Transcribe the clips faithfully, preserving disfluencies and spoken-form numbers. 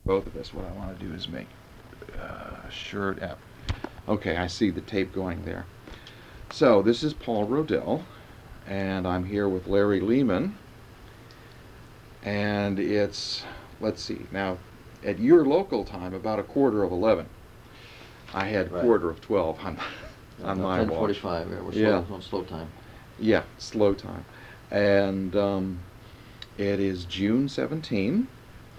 both of us. What I want to do is make uh, shirt F. Okay, I see the tape going there. So this is Paul Rodell, and I'm here with Larry Lehman. And it's, let's see, now at your local time, about a quarter of eleven. I had Right. quarter of twelve on, on my ten watch. forty-five, yeah, we're Yeah. slow, on slow time. Yeah, slow time. And um, it is June seventeenth.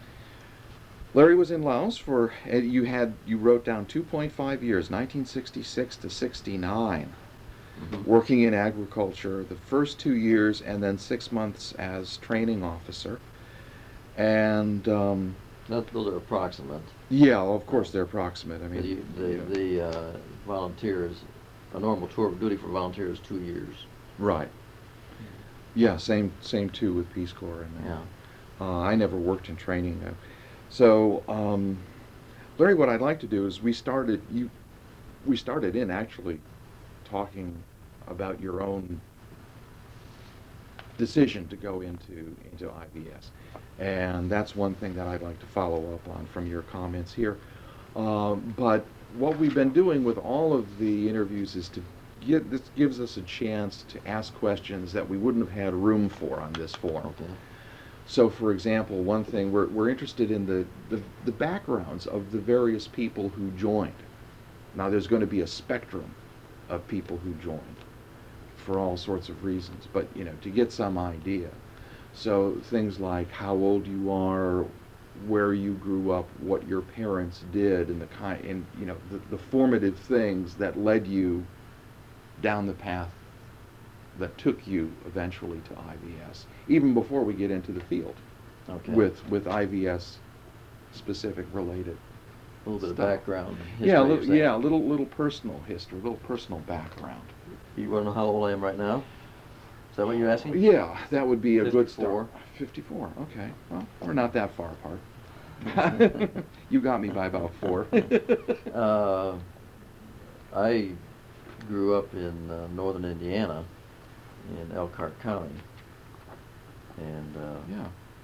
Larry was in Laos for, uh, you had, you wrote down two point five years, nineteen sixty-six to sixty-nine, Mm-hmm. working in agriculture, the first two years, and then six months as training officer. And um, That, those are approximate. yeah, of course they're approximate. I mean, The, the, yeah. the uh, volunteers, a normal tour of duty for volunteers is two years. Right. Yeah, same same too with Peace Corps. And Yeah. uh, I never worked in training though. So, um, Larry, what I'd like to do is we started you, we started in actually talking about your own decision to go into into I V S, and that's one thing that I'd like to follow up on from your comments here. Um, but what we've been doing with all of the interviews is to get this gives us a chance to ask questions that we wouldn't have had room for on this forum. Okay. So, for example, one thing we're we're interested in the, the the backgrounds of the various people who joined. Now, there's going to be a spectrum of people who joined for all sorts of reasons, but you know, to get some idea. So things like how old you are, where you grew up, what your parents did, and the kind, and you know, the, the formative things that led you down the path that took you eventually to I V S, even before we get into the field Okay. with with I V S specific related. A little bit stuff. of background. History, Yeah, a you're little, saying. yeah, a little little personal history, a little personal background. You want to know how old I am right now? Is that what you're asking? Yeah, that would be a good fifty-four. start. fifty-four, okay. Well, we're not that far apart. You got me by about four. Uh, I grew up in uh, northern Indiana, in Elkhart County, and uh, Yeah.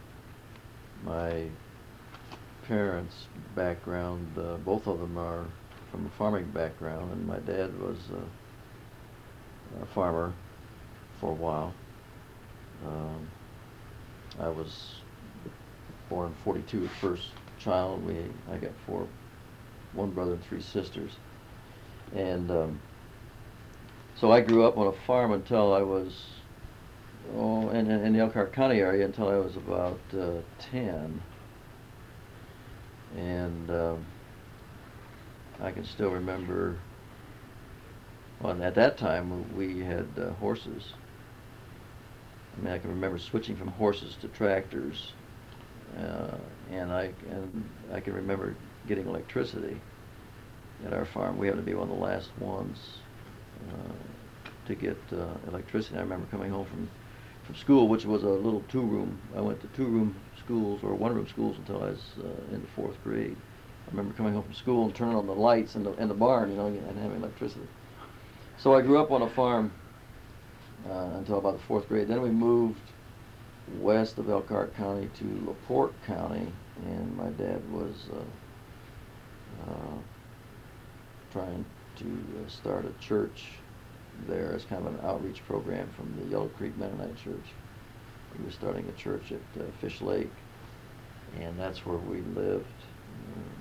my parents' background, uh, both of them are from a farming background, and my dad was uh, a farmer for a while. Um, I was born in forty-two, first child. We I got four, one brother and three sisters, and um, so I grew up on a farm until I was oh in, in the Elkhart County area until I was about uh, ten. And um, I can still remember, well, at that time we had uh, horses. I mean, I can remember switching from horses to tractors, uh, and I and I can remember getting electricity at our farm. We happened to be one of the last ones uh, to get uh, electricity. I remember coming home from from school, which was a little two-room. I went to two-room schools or one-room schools until I was uh, in the fourth grade. I remember coming home from school and turning on the lights in the in the barn, you know, and having electricity. So I grew up on a farm uh, until about the fourth grade. Then we moved west of Elkhart County to LaPorte County, and my dad was uh, uh, trying to uh, start a church there as kind of an outreach program from the Yellow Creek Mennonite Church. He was starting a church at uh, Fish Lake, and that's where we lived uh,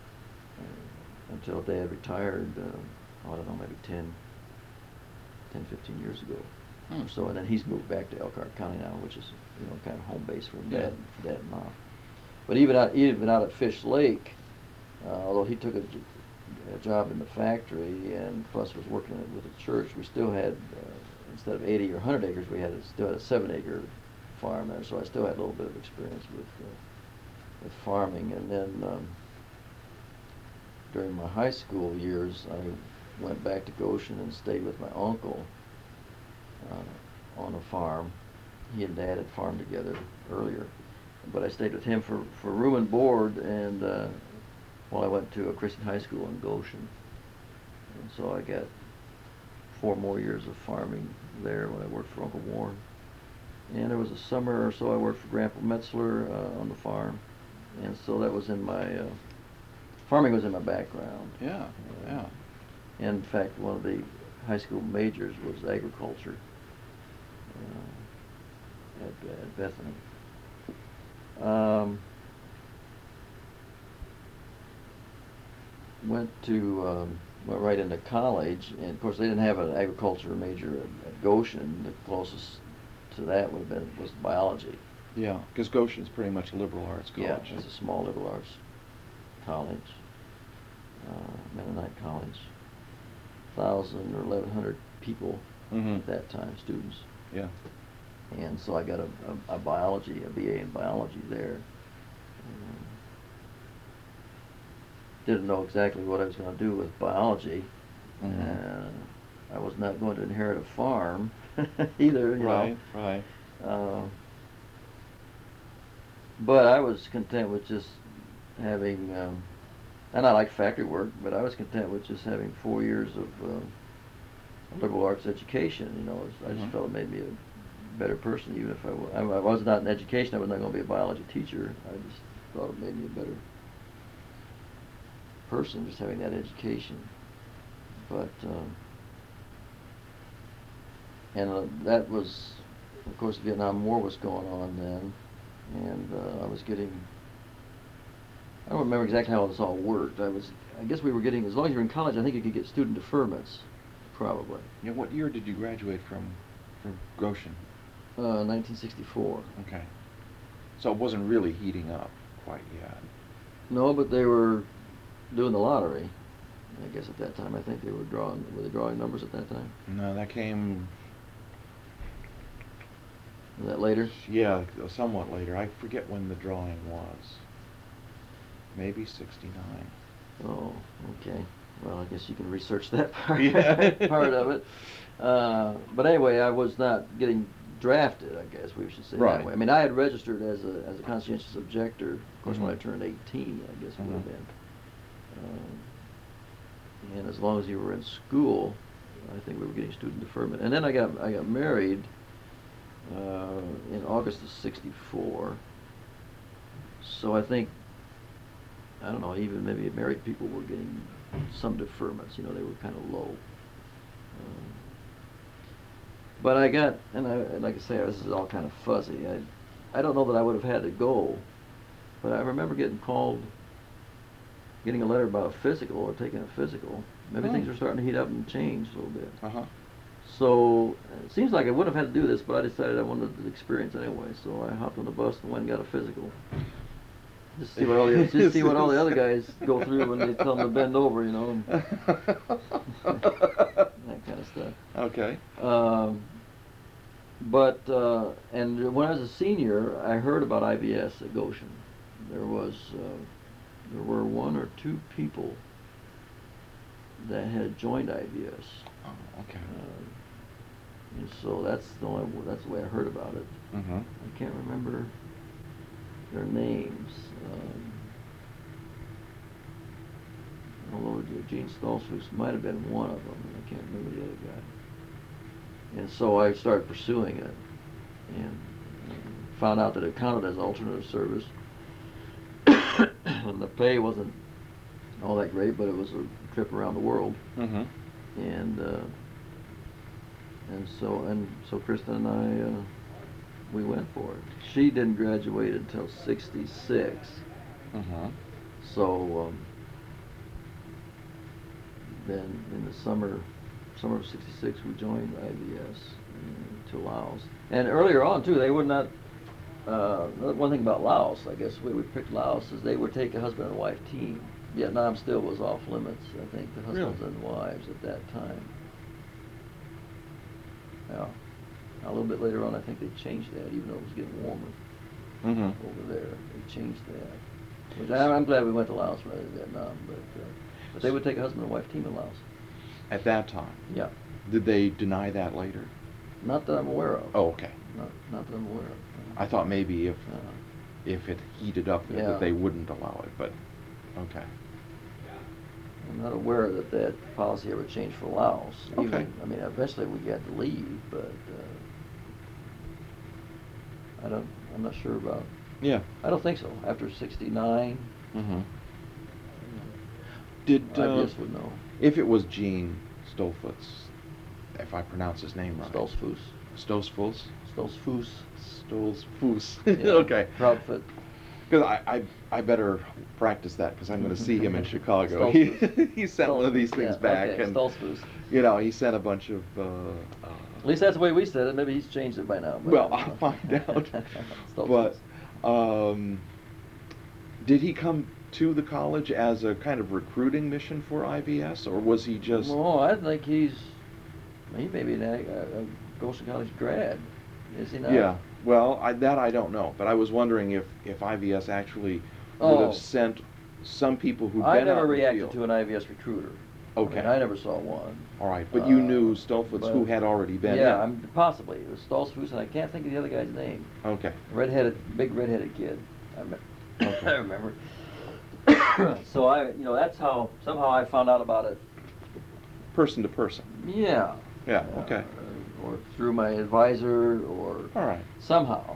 uh, until Dad retired, uh, I don't know, maybe ten, ten, fifteen years ago Hmm. or so. And then he's moved back to Elkhart County now, which is, you know, kind of home base for Yeah. Dad, for Dad and Mom. But even out, even out at Fish Lake, uh, although he took a, j- a job in the factory and plus was working with the church, we still had, uh, instead of eighty or one hundred acres, we had a, still had a seven acre farm there, so I still had a little bit of experience with uh, with farming. And then um, during my high school years, I went back to Goshen and stayed with my uncle uh, on a farm. He and Dad had farmed together earlier, but I stayed with him for, for room and board, and uh, while I went to a Christian high school in Goshen. And so I got four more years of farming there when I worked for Uncle Warren. And there was a summer or so I worked for Grandpa Metzler uh, on the farm. and so that was in my, uh, farming was in my background. Yeah, yeah. And in fact, one of the high school majors was agriculture uh, at, at Bethany. Um, went to, um, went right into college, and of course they didn't have an agriculture major at, at Goshen. The closest to that would have been, was biology. Yeah, because Goshen's pretty much a liberal arts college. Yeah, it's a small liberal arts college, uh, Mennonite college. Thousand or eleven hundred people Mm-hmm. at that time, students. Yeah. And so I got a, a, a biology, a B A in biology there. Um, didn't know exactly what I was going to do with biology. Mm-hmm. Uh, I was not going to inherit a farm either, you Right, know. right. Uh, but I was content with just having, um, and I like factory work, but I was content with just having four years of uh, liberal arts education. You know, I just Mhm. felt it made me a better person, even if I, w- I, I was not in education. I was not going to be a biology teacher. I just thought it made me a better person, just having that education. But um, and uh, that was, of course, the Vietnam War was going on then, and uh, I was getting. I don't remember exactly how this all worked. I was, I guess we were getting, as long as you were in college, I think you could get student deferments, probably. Yeah, what year did you graduate from, from Goshen? Uh, nineteen sixty-four. Okay. So it wasn't really heating up quite yet. No, but they were doing the lottery. I guess at that time, I think they were drawing. Were they drawing numbers at that time? No, that came, Was that later? yeah, somewhat later. I forget when the drawing was. Maybe sixty-nine. Oh, okay. Well, I guess you can research that part, Yeah. part of it. Uh, but anyway, I was not getting drafted, I guess we should say Right. that way. I mean, I had registered as a as a conscientious objector, of course, when I Mhm. turned eighteen, I guess it would have Mhm. been. Um, and as long as you were in school, I think we were getting student deferment. And then I got I got married uh, in August of sixty-four. So I think, I don't know, even maybe married people were getting some deferments. You know, they were kind of low. Um, but I got, and I, like I say, this is all kind of fuzzy. I, I don't know that I would have had to go, but I remember getting called, getting a letter about a physical or taking a physical. Maybe Oh. things were starting to heat up and change a little bit. Uh-huh. So it seems like I wouldn't have had to do this, but I decided I wanted the experience anyway. So I hopped on the bus and went and got a physical. Just see what all the just see what all the other guys go through when they tell them to bend over, you know, and that kind of stuff. Okay. Um, but uh, and when I was a senior, I heard about I B S at Goshen. There was uh, there were one or two people that had joined I B S. Oh, okay. Uh, and so that's the only that's the way I heard about it. Mm-hmm. I can't remember their names. Um, although Gene Stoltzfus might have been one of them, and I can't remember the other guy. And so I started pursuing it, and uh, found out that it counted as alternative service. And the pay wasn't all that great, but it was a trip around the world. Mm-hmm. And uh, and so and so Kristen and I uh, we went for it. She didn't graduate until sixty-six. Mm-hmm. So um, then in the summer summer of sixty-six we joined I B S uh, to Laos. And earlier on too, they would not. Uh, one thing about Laos, I guess, we we picked Laos is they would take a husband and wife team. Vietnam still was off limits, I think, the husbands Really? and wives at that time. Yeah. A little bit later on, I think they changed that, even though it was getting warmer Mm-hmm. over there. They changed that. Which I, I'm glad we went to Laos rather than Vietnam, but uh, but they would take a husband and wife team in Laos. At that time. Yeah. Did they deny that later? Not that I'm aware of. Oh, okay. Not, not that I'm aware of. I thought maybe if Uh, if it heated up there Yeah. that they wouldn't allow it, but okay. I'm not aware that that policy ever changed for Laos. Okay. Even, I mean, eventually we had to leave, but uh, I don't. I'm not sure about Yeah. I don't think so. After sixty-nine, Mm-hmm. Did I uh, guess would know. if it was Gene Stolfutz, if I pronounce his name right. Stolzfus. Stolzfus? Stolzfus. Stolzfus. Yeah. Okay. Proudfoot. Because I, I, I better practice that because I'm going to see him in Chicago. He, Stolzfus. he sent one of these things Yeah, back, okay, and Stolzfus. you know he sent a bunch of. Uh, uh, At least that's the way we said it. Maybe he's changed it by now. But well, I'll find out. Stolzfus. But um, did he come to the college as a kind of recruiting mission for I V S, or was he just? No, I think he's he may be an, a, a Goshen College grad. Is he not? Yeah. Well, I, that I don't know, but I was wondering if, if I V S actually would Oh. have sent some people who'd I been out never in the reacted field. to an I V S recruiter. Okay. I, mean, I never saw one. All right, but you Uh, knew Stolfutz, but- who had already been Yeah, in. I'm, possibly. It was Stolzfus, and I can't think of the other guy's name. Okay. Redheaded, big redheaded kid. I, me- Okay. I remember. So I, you know, that's how somehow I found out about it. Person to person. Yeah. Yeah. Uh, Okay. Or through my advisor, or All right. somehow.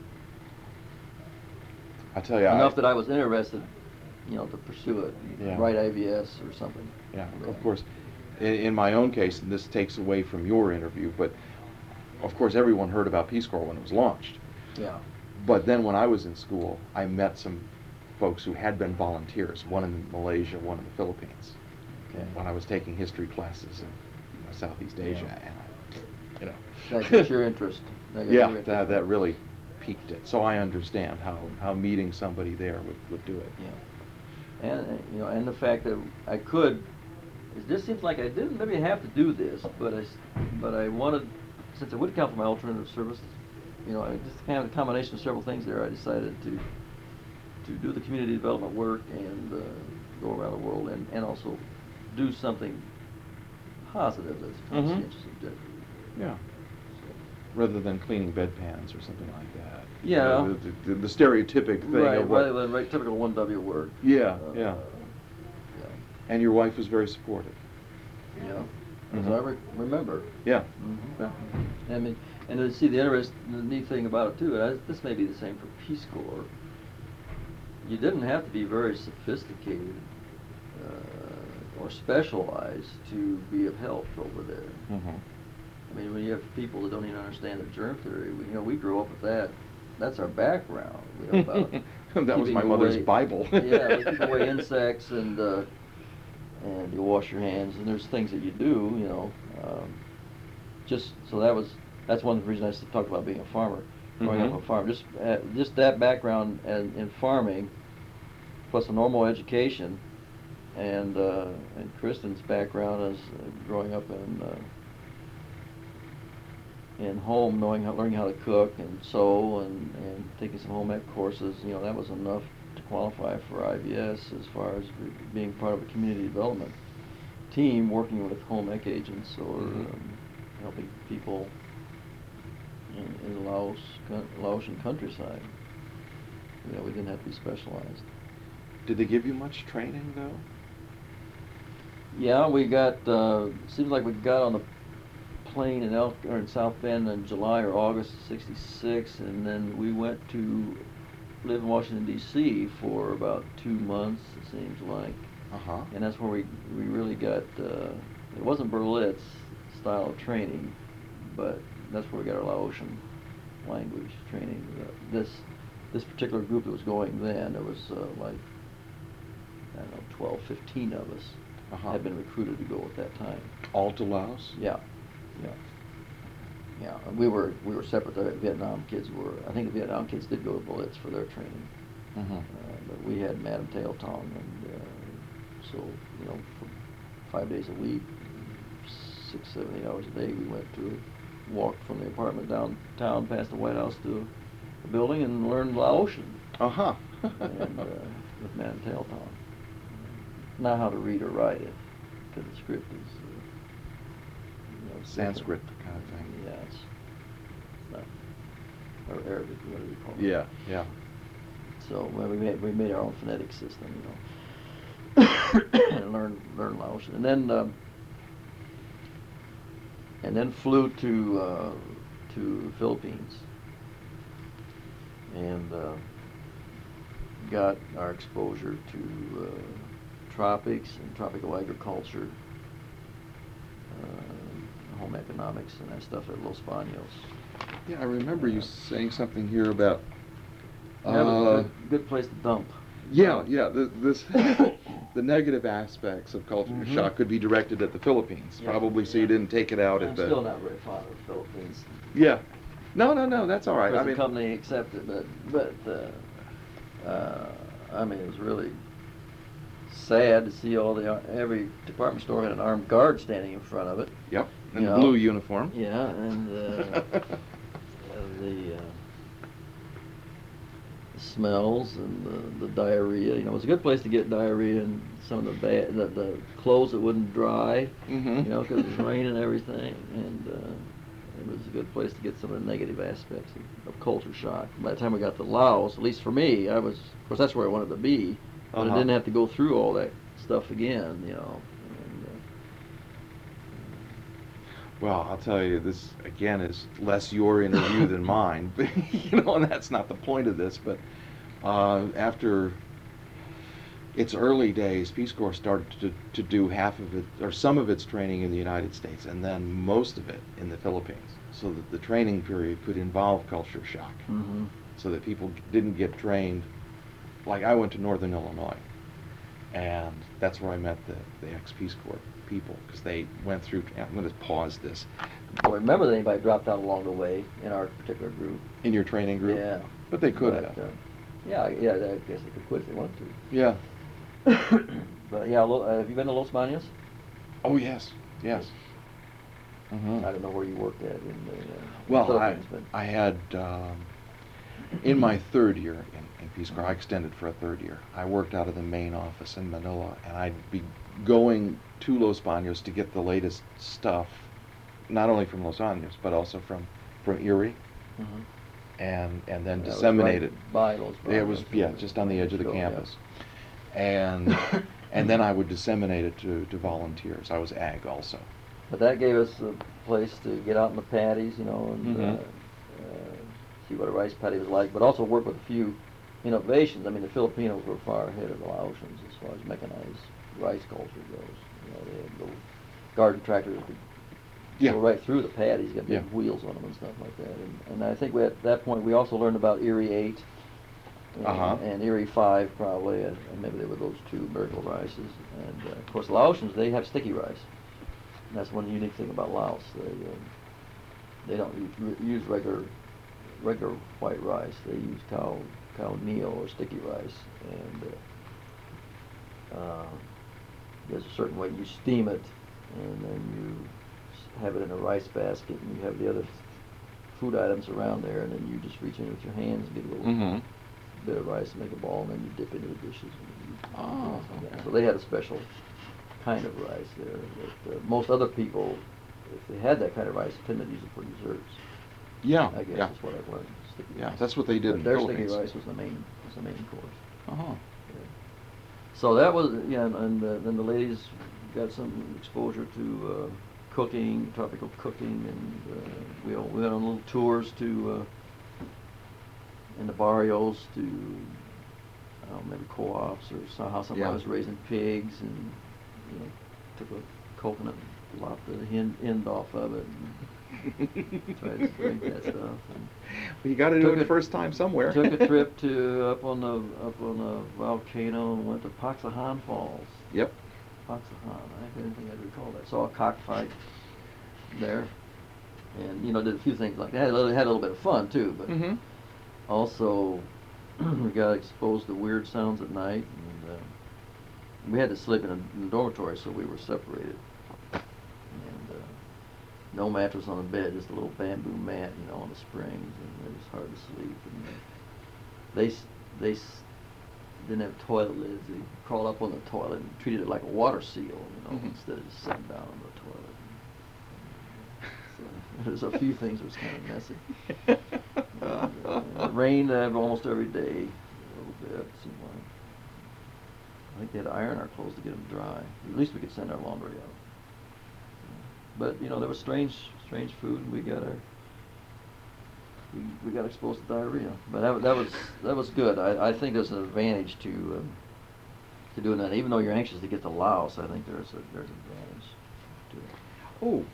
I tell you, Enough I, that I was interested, you know, to pursue it. Yeah. Write I V S or something. yeah, of course. In, in my own case, and this takes away from your interview, but of course everyone heard about Peace Corps when it was launched. Yeah. But then when I was in school, I met some folks who had been volunteers, one in Malaysia, one in the Philippines, Okay. when I was taking history classes in Southeast Asia, Yeah. and I, you know. That gets your interest. That gets Yeah, your interest. that, that really piqued it. So I understand how, how meeting somebody there would, would do it. Yeah. And, uh, you know, and the fact that I could, it just seems like I didn't maybe have to do this, but I, s- but I wanted, since it would count for my alternative service, you know, I just kind of a combination of several things there, I decided to, to do the community development work and uh, go around the world and, and also do something positive that's a Mhm. conscientious objective. Yeah. Rather than cleaning bedpans or something like that. You Yeah. know, the, the, the stereotypic thing Right, of what. rather than right, typical one W work. Yeah, Uh, yeah. yeah. And your wife was very supportive. Yeah, as Mhm. I re- remember. Yeah. Mhm. Yeah. I mean, and to see the interest, the neat thing about it too, and I, this may be the same for Peace Corps. You didn't have to be very sophisticated uh, or specialized to be of help over there. Mm-hmm. I mean, when you have people that don't even understand the germ theory, we, you know, we grew up with that. That's our background. We know about That was keeping my mother's away- Bible. yeah, we keep away insects and uh, and you wash your hands, and there's things that you do, you know. Um, just so that was that's one of the reasons I s- talked about being a farmer, growing Mhm. up on a farm. Just uh, just that background and, in farming, plus a normal education, and uh, and Kristen's background as uh, growing up in. Uh, in home, knowing how, learning how to cook and sew and, and taking some home ec courses, you know, that was enough to qualify for I V S as far as be- being part of a community development team working with home ec agents or Mhm. um, helping people in, in Laos, coun- Laotian countryside. You know, we didn't have to be specialized. Did they give you much training though? Yeah, we got, uh, seems like we got on the plane in Elk, or in South Bend in July or August of sixty-six, and then we went to live in Washington D C for about two months, it seems like. Uh-huh. And that's where we, we really got, uh, it wasn't Berlitz style of training, but that's where we got our Laotian language training. Uh, This, this particular group that was going then, there was uh, like, I don't know, twelve, fifteen of us Uh-huh. had been recruited to go at that time. All to Laos? Yeah, yeah, yeah. And we were we were separate. The Vietnam kids were. I think the Vietnam kids did go to Blitz for their training, Mm-hmm. uh, but we had Madam Tail Tongue, and uh, so you know, for five days a week, six, seven, eight hours a day, we went to walk from the apartment downtown past the White House to the building and learned Laotian. Uh-huh. and uh, with Madam Tail Tongue. Not how to read or write it, because the script is. Uh, you know, it's different. Sanskrit kind of thing. Yeah, it's, it's not, or Arabic, whatever you call it. Yeah, yeah. So well, we made we made our own phonetic system, you know, and learned learned Laotian, and then um, and then flew to uh, to the Philippines, and uh, got our exposure to uh, tropics and tropical agriculture, uh, home economics and that stuff at Los Banos. Yeah, I remember you Uh, saying something here about. Yeah, it was Uh, a good, good place to dump. yeah, yeah. The, this, the negative aspects of culture Mhm. shock could be directed at the Philippines, Yeah, probably, so you yeah. didn't take it out I'm at the. still not very fond of the Philippines. Yeah. No, no, no. That's all right. I Present mean, company accepted, but but uh, uh, I mean it was really sad to see all the every department store had an armed guard standing in front of it. Yep. In you the know. blue uniform. Yeah, and uh, uh, the, uh, the smells and the, the diarrhea. You know, it was a good place to get diarrhea and some of the bad the, the clothes that wouldn't dry. Mm-hmm. You know, because it was raining and everything, and uh, it was a good place to get some of the negative aspects of, of culture shock. By the time we got to Laos, at least for me, I was, of course, that's where I wanted to be, but Uh-huh. I didn't have to go through all that stuff again. You know. And, uh, Well, I'll tell you, this again is less your interview than mine, but, you know, and that's not the point of this. But uh, after its early days, Peace Corps started to, to do half of it, or some of its training in the United States, and then most of it in the Philippines, so that the training period could involve culture shock, mhm. so that people didn't get trained. Like I went to Northern Illinois, and that's where I met the, the ex-Peace Corps people, because they went through. I'm going to pause this. I don't remember that anybody dropped out along the way in our particular group. In your training group? Yeah. But they could But, have. uh, yeah, yeah, I guess they could quit if they wanted to. Yeah. But yeah, Lo- uh, have you been to Los Banos? Oh, yes. Yes. Mhm. I don't know where you worked at in the uh, Well, I, Philippines, but I had, um, in my third year in, in Peace Corps, I extended for a third year. I worked out of the main office in Manila, and I'd be going to Los Banos to get the latest stuff, not only from Los Banos, but also from, from Erie, Mhm. and, and then That was disseminate right it. by Los It was, Banos. yeah, just on the edge of the Sure, yeah. campus. And, and then I would disseminate it to, to volunteers. I was ag also. But that gave us a place to get out in the paddies, you know, and Mhm. uh, uh, see what a rice paddy was like, but also work with a few innovations. I mean, the Filipinos were far ahead of the Laotians as far as mechanized rice culture goes. You know, they had little garden tractors that could Yeah. go right through the paddies, got big Yeah. wheels on them and stuff like that. And, and I think we, at that point we also learned about Erie eight and, Uh-huh. and Erie five probably, and, and maybe they were those two miracle rices. And uh, of course, Laotians, they have sticky rice. And that's one unique thing about Laos. They uh, they don't u- use regular regular white rice. They use cow cow meal or sticky rice, and uh, uh, there's a certain way you steam it, and then you s- have it in a rice basket, and you have the other f- food items around there, and then you just reach in with your hands and get a little Mm-hmm. bit of rice and make a ball, and then you dip into the dishes. And you, Oh, yeah. okay. So they had a special kind of rice there that uh, most other people, if they had that kind of rice, tended to use it for desserts. Yeah, I guess yeah. is what I've learned. Sticky Yeah, rice. that's what they did But in their the sticky Philippines. rice was the main was the main course. Uh-huh. Yeah. So that was yeah, and, and uh, then the ladies got some exposure to uh, cooking, tropical cooking, and uh, we all, we went on little tours to uh, in the barrios to I don't know, maybe co-ops or so, how somebody Yeah. was raising pigs, and you know took a coconut, lopped the hen, end off of it, and tried to drink that stuff. And Well, you got to do Took it the a- first time somewhere. Took a trip to up on the up on a volcano and went to Paxahan Falls. Yep. Paxahan, I didn't think I'd recall that. Saw a cockfight there, and you know did a few things like that. Had a little, had a little bit of fun too, but Mm-hmm. also we got exposed to weird sounds at night, and uh, we had to sleep in a, in a dormitory, so we were separated. And uh, no mattress on the bed, just a little bamboo mat, you know, on the springs, and it was hard to sleep. And uh, they s- they s- didn't have toilet lids. They crawled up on the toilet and treated it like a water seal, you know, Mhm. instead of just sitting down on the toilet. So there's a few things that was kind of messy. And, uh, it rained uh, almost every day, a little bit. It seemed like. I think they had to iron our clothes to get them dry. At least we could send our laundry out. But you know, there was strange, strange food, and we got our we, we got exposed to diarrhea. But that, wa- that was that was good. I, I think there's an advantage to um, to doing that. Even though you're anxious to get to Laos, I think there's a there's an advantage to it. Oh.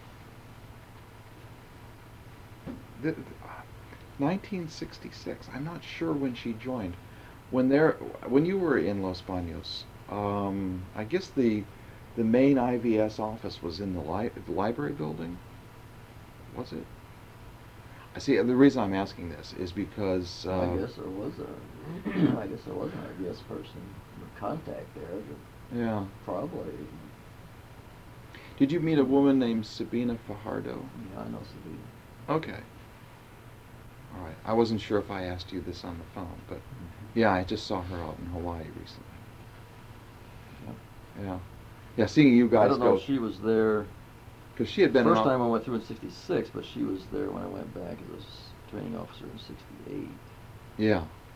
The, nineteen sixty-six. I'm not sure when she joined. When there, when you were in Los Baños, um, I guess the the main I V S office was in the, li- the library building. Was it? I see. The reason I'm asking this is because uh, I guess there was a I guess there was an I V S person with contact there. But yeah. probably. Did you meet a woman named Sabina Fajardo? Yeah, I know Sabina. Okay. All right. I wasn't sure if I asked you this on the phone, but Mm-hmm. yeah, I just saw her out in Hawaii recently. Yep. Yeah. Yeah, seeing you guys I don't know go. if she was there. Because she had been First an, time I went through in sixty-six, but she was there when I went back as a training officer in sixty-eight. Yeah.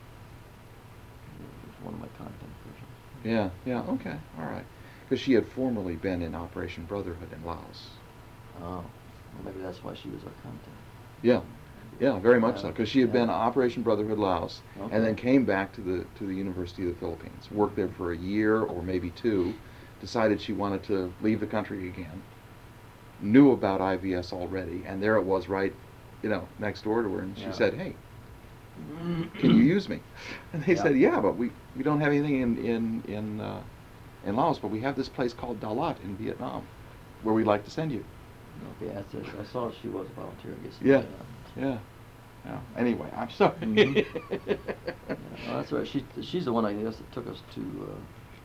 It was one of my contact persons. Yeah. Yeah. Okay. All right. Because she had formerly been in Operation Brotherhood in Laos. Oh, well, maybe that's why she was our contact. Yeah. Yeah, very much Yeah, so. Because she had yeah. been Operation Brotherhood Laos, Okay. and then came back to the to the University of the Philippines. Worked there for a year or maybe two. Decided she wanted to leave the country again. Knew about I V S already, and there it was, right, you know, next door to her. And she Yeah. said, "Hey, can you use me?" And they Yeah. said, "Yeah, but we, we don't have anything in in in uh, in Laos, but we have this place called Dalat in Vietnam, where we'd like to send you." Okay, I, said, I saw she was a volunteer. I guess. Yeah. Yeah. Yeah. Anyway, I'm sorry. Mhm. Yeah, well, that's right. She she's the one I guess that took us to. Uh,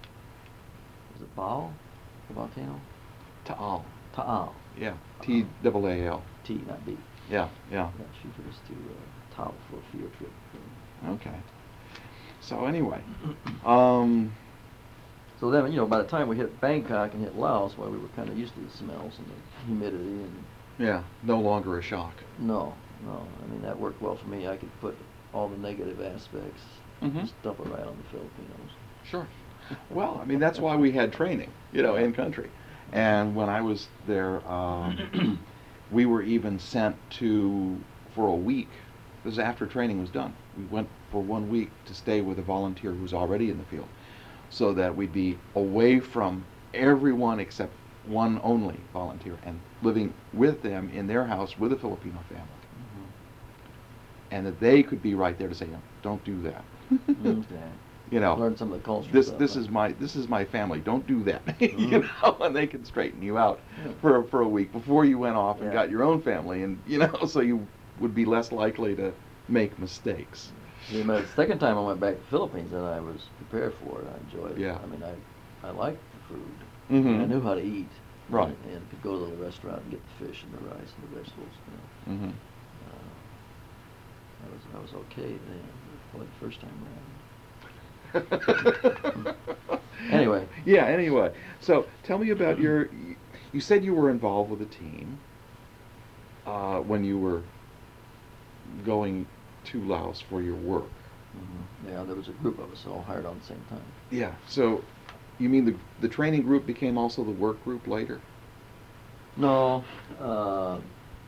was it Baal, the volcano? Taal. Taal. Yeah. T double A L. T, not B. Yeah. Yeah. Yeah, she took us to uh, Taal for a field trip. Okay. So anyway, um, So then, you know, by the time we hit Bangkok and hit Laos, well, we were kind of used to the smells and the humidity and yeah, no longer a shock. no, no. I mean, that worked well for me. I could put all the negative aspects, Mhm. just dump it right on the Filipinos. Sure. Well, I mean, that's why we had training, you know, in country. And when I was there, um, we were even sent to, for a week, this is after training was done. We went for one week to stay with a volunteer who was already in the field, so that we'd be away from everyone except one only volunteer and living with them in their house with a Filipino family. And that they could be right there to say, no, don't do that. Okay. You know, Learn some of the culture this stuff, this huh? is my this is my family. Don't do that. Mhm. You know, and they can straighten you out Yeah. for for a week before you went off and Yeah. got your own family, and you know, so you would be less likely to make mistakes. Yeah, but the second time I went back to the Philippines, and I was prepared for it. I enjoyed it. Yeah. I mean, I I liked the food. Mhm. I knew how to eat. Right. And, and could go to the restaurant and get the fish and the rice and the vegetables. You know. Mm-hmm. Uh, I was I was okay then. Boy, the first time around. Anyway. Yeah. Anyway, so tell me about your. You said you were involved with a team uh, when you were going to Laos for your work. Mm-hmm. Yeah, there was a group of us all hired on the same time. Yeah. So, you mean the the training group became also the work group later? No. Uh,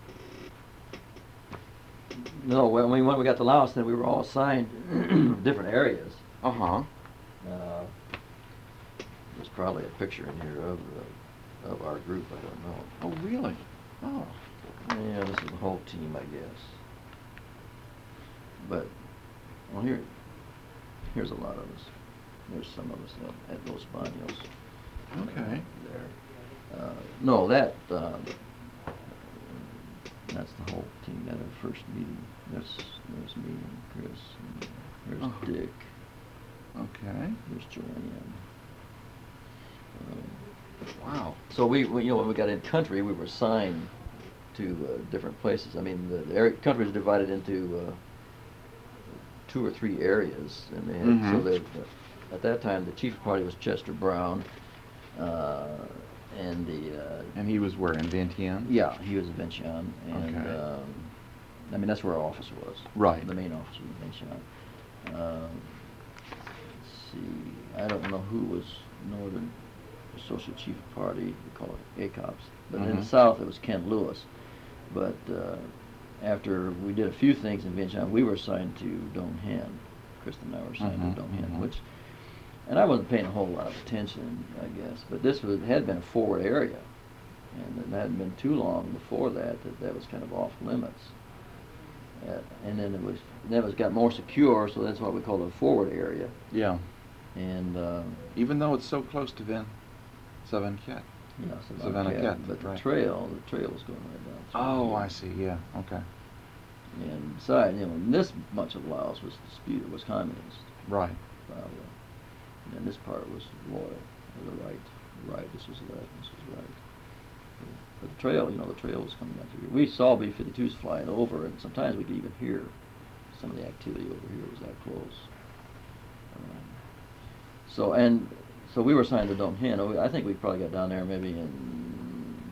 no, when we, when we got to Laos, then we were all assigned different areas. Uh huh. Uh, there's probably a picture in here of uh, of our group. I don't know. Oh, really? Oh. Yeah, this is the whole team, I guess. But well, here, here's a lot of us. There's some of us at, at Los Baños. Okay. There. Uh, no, that uh, that's the whole team at our first meeting. There's there's me and Chris. And there's Uh-huh. Dick. Okay. There's Joanne. Um, Wow. So we, we, you know, when we got in country, we were assigned to uh, different places. I mean, the, the area, country is divided into uh, two or three areas, and they had, so Mhm. they, uh, at that time, the chief party was Chester Brown, uh, and the uh, And he was where, in Vientiane? yeah, he was in Vientiane, and Okay. um, I mean that's where our office was. Right. The main office was in Vientiane. Um, let's see, I don't know who was Northern Associate Chief of Party. We call it A C O P S. But in Mhm. the South, it was Ken Lewis. But uh, after we did a few things in Vientiane, we were assigned to Dong Hen. Kristen and I were assigned Mhm, to Dong Hen, mhm. which, and I wasn't paying a whole lot of attention, I guess, but this was, had been a forward area, and it hadn't been too long before that that that was kind of off limits. Uh, and then it was, then it was got more secure, so that's what we call the forward area. Yeah. And um, Even though it's so close to Vin, Savanket. yeah, Savannah Savannah Cat, but right. the trail, the trail was going right down. through Oh, here. I see. Yeah. Okay. And besides, you know, this much of Laos was disputed, was communist. Right. Probably. And this part was loyal, or the right, right. This was left, this was right. But the trail, you know, the trail was coming down through here. We saw B fifty-twos flying over, and sometimes we could even hear some of the activity over here. It was that close. Um, so and so we were assigned to Dong Hen. I think we probably got down there maybe in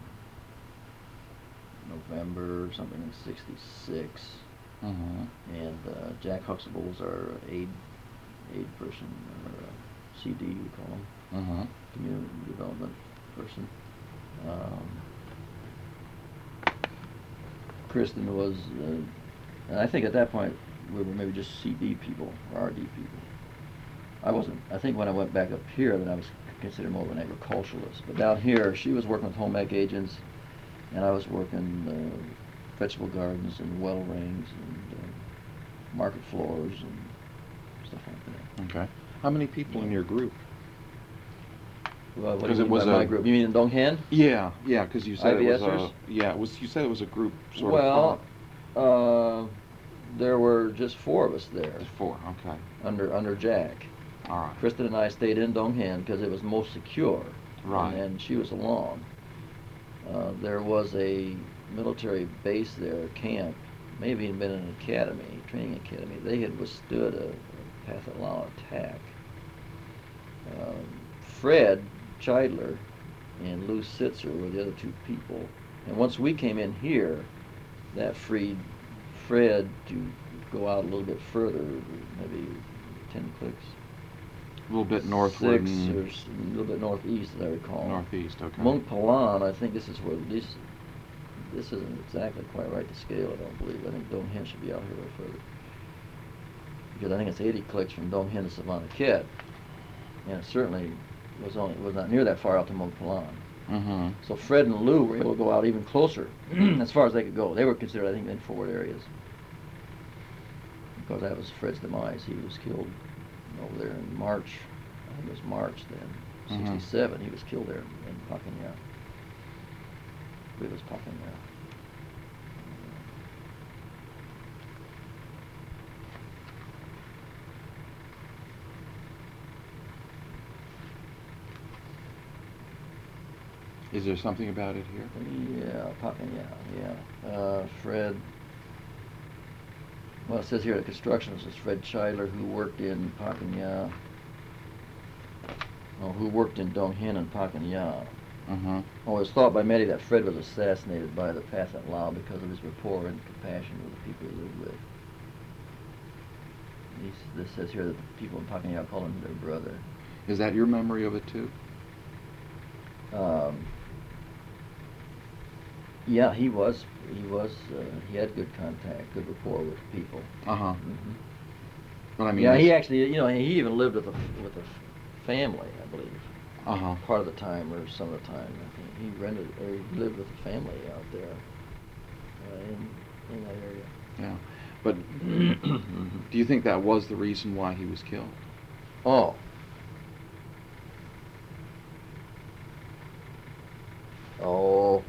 November or something in sixty-six. Mm-hmm. And uh, Jack Huxtable was our aide aide person, or uh, C D we call him, Mm-hmm. community development person. Um, Kristen was, uh, and I think at that point we were maybe just C D people or R D people. I wasn't. I think when I went back up here, then I was considered more of an agriculturalist. But down here, she was working with home ec agents, and I was working uh, vegetable gardens and well rings and uh, market floors and stuff like that. Okay. How many people in your group? Well, what do 'Cause you it mean was by my a- group? You mean in Dong Hen? Yeah, yeah, because you said it was a, IVSers? yeah, it was, you said it was a group sort well, of uh, there were just four of us there There's four, okay. under under Jack. All right. Kristen and I stayed in Dong Hen because it was most secure. Right. And, and she was along. Uh, there was a military base there, a camp, maybe even been an academy, training academy. They had withstood a, a Pathet Lao attack. Um, Fred Scheidler and Lou Sitzer were the other two people. And once we came in here, that freed Fred to go out a little bit further, maybe ten clicks. A little bit northward Six and or s- a little bit northeast, as I recall. northeast, okay. Mont Palan, I think this is where this this isn't exactly quite right to scale. I don't believe. I think Dong Hen should be out here a little further because I think it's eighty clicks from Dong Hen to Savannah Ket, and it certainly was only was not near that far out to Mont Palan. Mm-hmm. So Fred and Lou were able to go out even closer, as far as they could go. They were considered, I think, in forward areas because that was Fred's demise. He was killed over there in March. I think it was March then, Mhm. sixty-seven. He was killed there in Pakanya. I believe it was Pakanya. Is there something about it here? Yeah, Pakanya, yeah. Uh, Fred, well, it says here the construction was Fred Scheidler, who worked in Pakanya, oh, who worked in Dong Hen and Pakanya. Mm-hmm. Oh, it was thought by many that Fred was assassinated by the Pathet Lao because of his rapport and compassion with the people he lived with. He's, this says here that the people in Pakanya call him their brother. Is that your memory of it too? Um, yeah, he was. He was. Uh, he had good contact, good rapport with people. Uh-huh. Mm-hmm. But I mean, Yeah, he it's- actually, you know, he even lived with a with a family, I believe. Uh-huh. Part of the time or some of the time, I think he rented or he lived with a family out there uh, in in that area. Yeah. But do you think that was the reason why he was killed? Oh. Oh.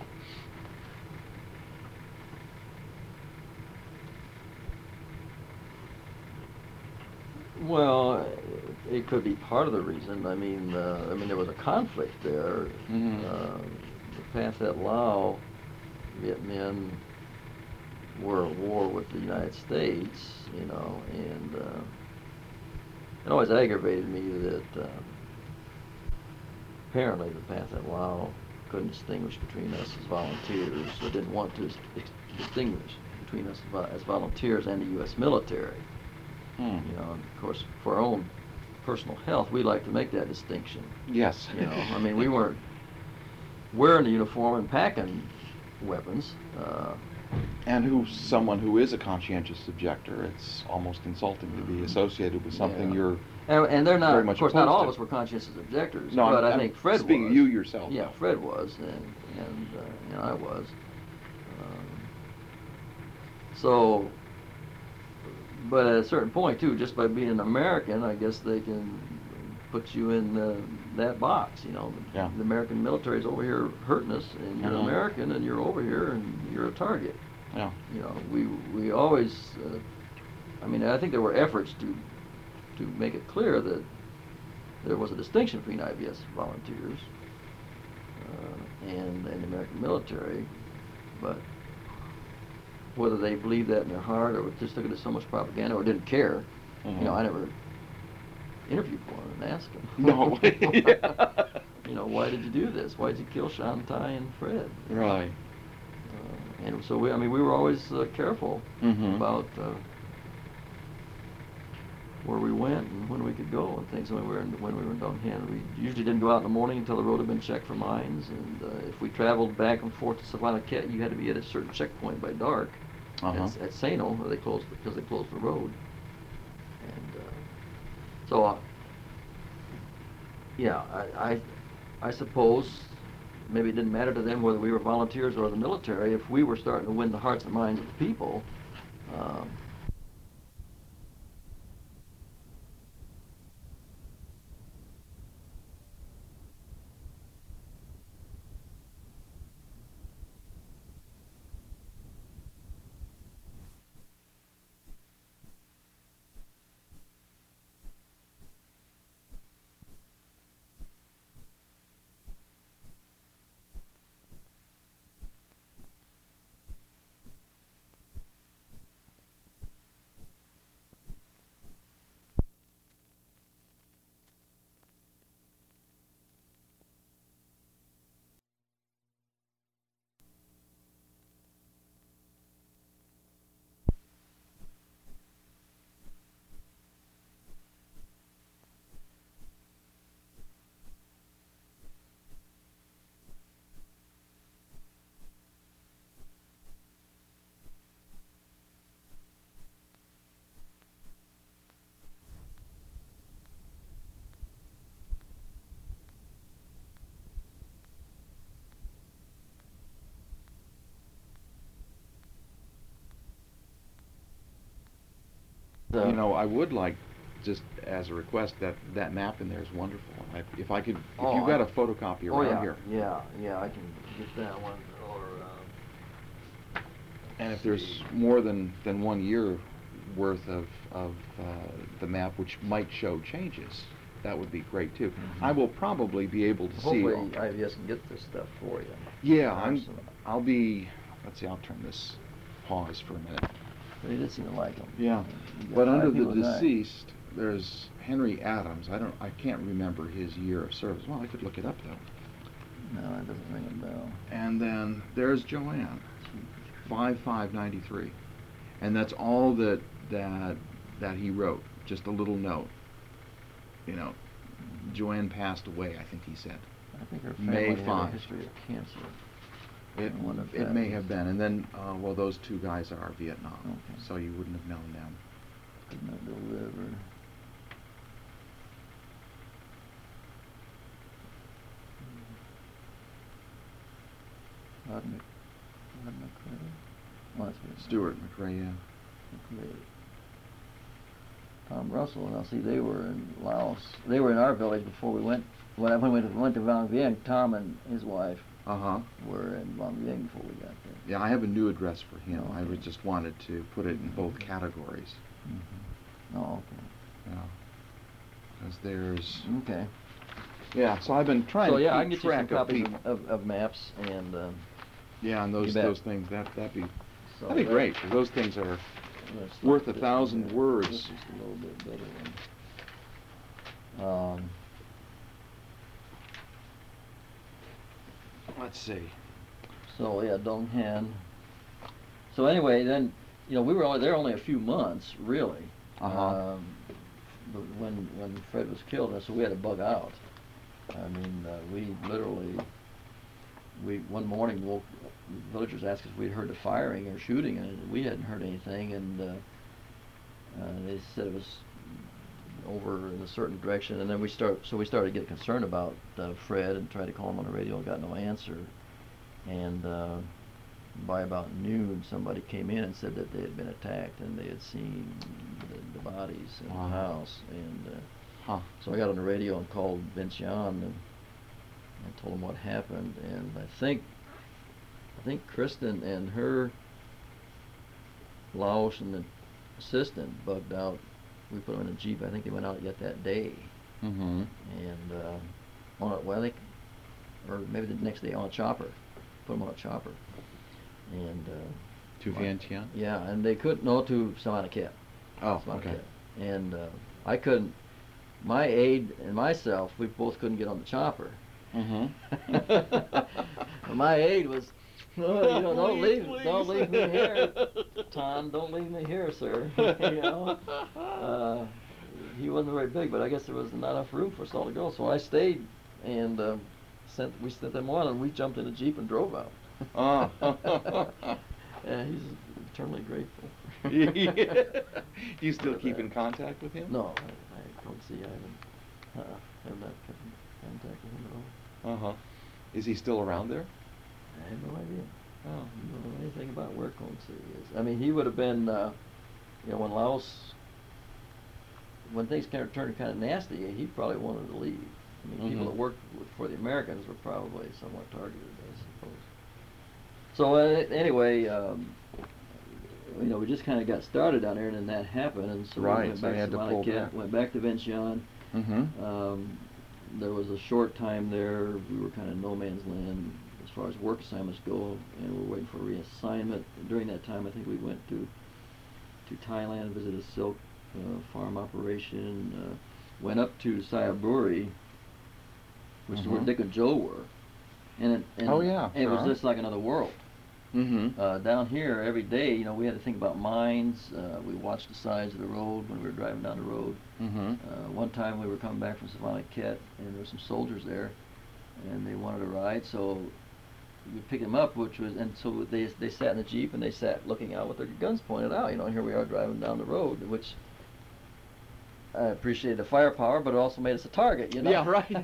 Well, it could be part of the reason. I mean, uh, I mean, there was a conflict there. Mhm. Uh, the Pathet Lao Viet Minh were at war with the United States, you know, and uh, it always aggravated me that uh, apparently the Pathet Lao couldn't distinguish between us as volunteers, or didn't want to dis- distinguish between us as vo- as volunteers and the U S military. Hmm. You know, and of course, for our own personal health, we like to make that distinction. Yes. You know, I mean, we weren't wearing the uniform and packing weapons, uh, And who, someone who is a conscientious objector, it's almost insulting to be associated with something Yeah. you're And, and they're not, very of much course, not all of opposed us to. were conscientious objectors, No, I'm- but I I'm think Fred speaking was. you yourself, Yeah, though. Fred was, and and uh, you know, I was. Um, so, but at a certain point too, just by being an American, I guess they can put you in uh, that box. You know, Yeah. the American military's over here hurting us, and you're Mhm. American, and you're over here, and you're a target. Yeah. You know, we we always. Uh, I mean, I think there were efforts to to make it clear that there was a distinction between I V S volunteers uh, and, and the American military, but whether they believed that in their heart or just took it as so much propaganda or didn't care, Mhm. you know, I never interviewed one and asked them. No. Yeah. You know, why did you do this? Why did you kill Shantai and Fred? Right. Uh, and so we, I mean, we were always uh, careful Mhm. about uh, where we went and when we could go and things. When we were in, when we were in Dong Han, we usually didn't go out in the morning until the road had been checked for mines. And uh, if we traveled back and forth to Savannah Ket, you had to be at a certain checkpoint by dark. Uh-huh. At, at Sano, where they closed because they closed the road. And uh, so, uh, yeah, I, I, I suppose maybe it didn't matter to them whether we were volunteers or the military. If we were starting to win the hearts and minds of the people. Um, the, You know, I would like, just as a request, that that map in there is wonderful. I, if I could, if Oh, you've got I- a photocopy oh around yeah, here, yeah, yeah, I can get that one. Or uh, and if there's more than than one year worth of of uh, the map, which might show changes, that would be great too. Mhm. I will probably be able to see. hopefully I V S can get this stuff for you. Yeah, I'm. Awesome. I'll be. Let's see. I'll turn this. Pause for a minute. They did seem to like them. Yeah, You got but five under the people died. deceased, there's Henry Adams. I don't. I can't remember his year of service. Well, I could look it up though. No, that doesn't ring a bell. And then there's Joanne, five five ninety-three, and that's all that that that he wrote. Just a little note. You know, Joanne passed away. I think he said. I think her May family had a five. history of cancer. It, I wonder if it that may was- have been. And then, uh, well, those two guys are Vietnam, Okay. so you wouldn't have known them. Did not deliver. Rod Mc, Rod McCrae? Oh, that's what it's- Stuart McRae, yeah. McCrae. Tom Russell, now see, they were in Laos. They were in our village before we went. When I when we went to Van Vieng, Tom and his wife Uh-huh. were in Van Vieng before we got there. Yeah, I have a new address for him. I Okay. was just wanted to put it in both categories. Mm-hmm. Oh, okay. Yeah. Because there's... Okay. Yeah, so I've been trying So to yeah, keep I can get you some track of copies people. of, of, of maps and. Um, Yeah, and those You bet. those things, that, that'd be, so that'd be that- great, 'cause those things are... let's worth look a at thousand this. words. This is a little bit better one. Um, Let's see. so yeah, Dong Han. So anyway, then you know we were only there only a few months, really. Uh-huh. Um, but when when Fred was killed, and so we had to bug out. I mean, uh, we literally we one morning woke, villagers asked us if we'd heard the firing or shooting, and we hadn't heard anything, and uh, uh, they said it was over in a certain direction, and then we start so we started getting concerned about uh, Fred and tried to call him on the radio and got no answer, and uh, by about noon somebody came in and said that they had been attacked and they had seen the, the bodies in Wow. the house, and uh, Huh. so I got on the radio and called Vince Yohn and I told him what happened, and I think I think Kristen and her Laotian and assistant bugged out. We put them in a Jeep. I think they went out yet that day. Mm-hmm. And uh, on a, well, they, or maybe the next day on a chopper. Put them on a chopper. And uh, To Vientiane? yeah, and they couldn't, no, to Samanaket. Oh, Samanaket. okay. And uh, I couldn't, my aide and myself, we both couldn't get on the chopper. Mm-hmm. My aide was, oh, you know, don't Please, leave, please. don't leave me here, Ton. Don't leave me here, sir. You know, uh, he wasn't very big, but I guess there was not enough room for us all to go. So I stayed, and uh, sent we sent them on, and we jumped in a Jeep and drove out. Oh. Yeah, he's eternally grateful. Do you still keep in contact with him? No, I, I don't see. I haven't. Uh, I have not kept in contact with him at all. Uh-huh. Is he still around there? I have no idea. Oh. I don't know anything about where Kongsi is. I mean, he would have been, uh, you know, when Laos, when things kind of turned kind of nasty, he probably wanted to leave. I mean, people Mhm. that worked with, for the Americans were probably somewhat targeted, I suppose. So uh, anyway, um, you know, we just kind of got started down there, and then that happened, and so Right, we went so back you had to to pull Samanaket, back. went back to Vientiane. Mm-hmm. Um, there was a short time there. We were kind of no man's land as far as work assignments go, and we were waiting for reassignment. During that time, I think we went to to Thailand, visited a silk uh, farm operation, uh, went up to Sayaburi, which is where Mhm. Dick and Joe were, and it, and Oh, yeah, and it was sure. just like another world. Mm-hmm. Uh, down here, every day, you know, we had to think about mines. Uh, we watched the sides of the road when we were driving down the road. Mm-hmm. Uh, one time we were coming back from Savannah-Ket, and there were some soldiers there, and they wanted a ride, so we picked them up, which was, and so they they sat in the Jeep, and they sat looking out with their guns pointed out, you know, and here we are driving down the road, which I appreciated the firepower, but it also made us a target, you know? Yeah, right.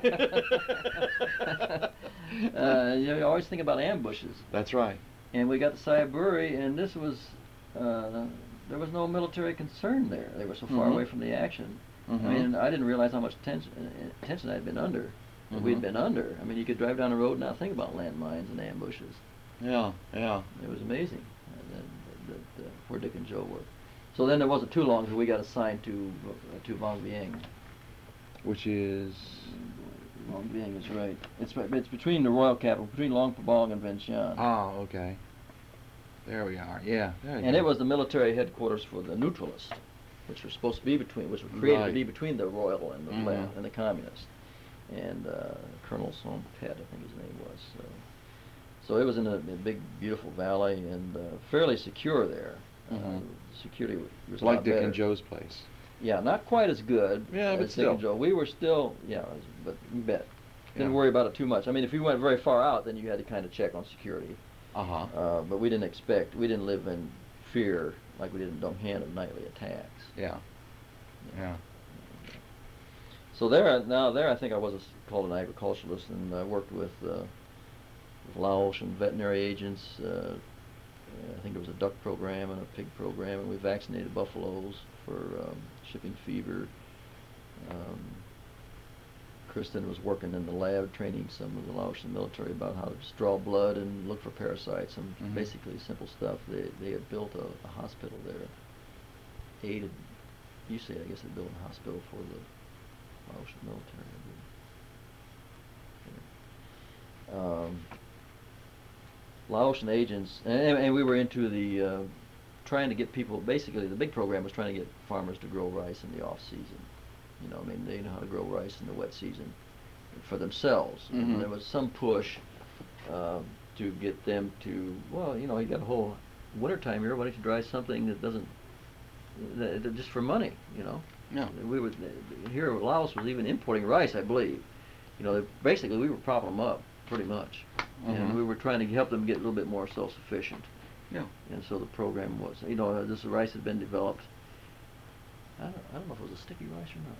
uh, you know, you always think about ambushes. That's right. And we got to Sayaburi, and this was, uh, there was no military concern there. They were so far Mhm. away from the action. Mhm. I mean, I didn't realize how much tension, uh, tension I had been under, that we'd Mhm. been under. I mean, you could drive down the road and not think about landmines and ambushes. Yeah, yeah. It was amazing uh, that, that, uh, where Dick and Joe were. So then there wasn't too long until we got assigned to uh, to Vong Vieng. Which is... Vong Vieng is right. It's it's between the royal capital, between Luang Prabang and Vientiane. Ah, okay. There we are. Yeah. There you And go. it was the military headquarters for the neutralists, which were supposed to be between, which were created Right. to be between the royal and the Mhm. left and the communists. And uh, Colonel Son Pet, I think his name was. So, so it was in a, a big, beautiful valley and uh, fairly secure there. Uh, Mhm. security was a Like lot Dick better. and Joe's place. Yeah, not quite as good Yeah, but as Dick and still. Joe. We were still, yeah, but you bet. Didn't Yeah. worry about it too much. I mean, if you went very far out, then you had to kind of check on security. Uh-huh. Uh, but we didn't expect, we didn't live in fear like we did in Donghan of nightly attacks. Yeah. Yeah. So there, now there, I think I was a s called an agriculturalist, and I worked with, uh, with Laotian veterinary agents. Uh, I think there was a duck program and a pig program, and we vaccinated buffaloes for um, shipping fever. Um, Kristen was working in the lab training some of the Laotian military about how to draw blood and look for parasites, and Mhm. basically simple stuff. They they had built a, a hospital there. Aided, you say, I guess they built a hospital for the Laotian military. I believe. Um, Laotian agents, and, and we were into the uh, trying to get people. Basically, the big program was trying to get farmers to grow rice in the off season. You know, I mean, they know how to grow rice in the wet season for themselves. Mhm. And there was some push um, to get them to, well, you know, you got a whole wintertime here. Why don't you try something that doesn't, that, that just for money, you know? Yeah. We would here. Laos was even importing rice, I believe. You know, basically we were propping them up pretty much. and Mhm. we were trying to help them get a little bit more self-sufficient. Yeah. And so the program was, you know, this rice had been developed. I don't, I don't know if it was a sticky rice or not.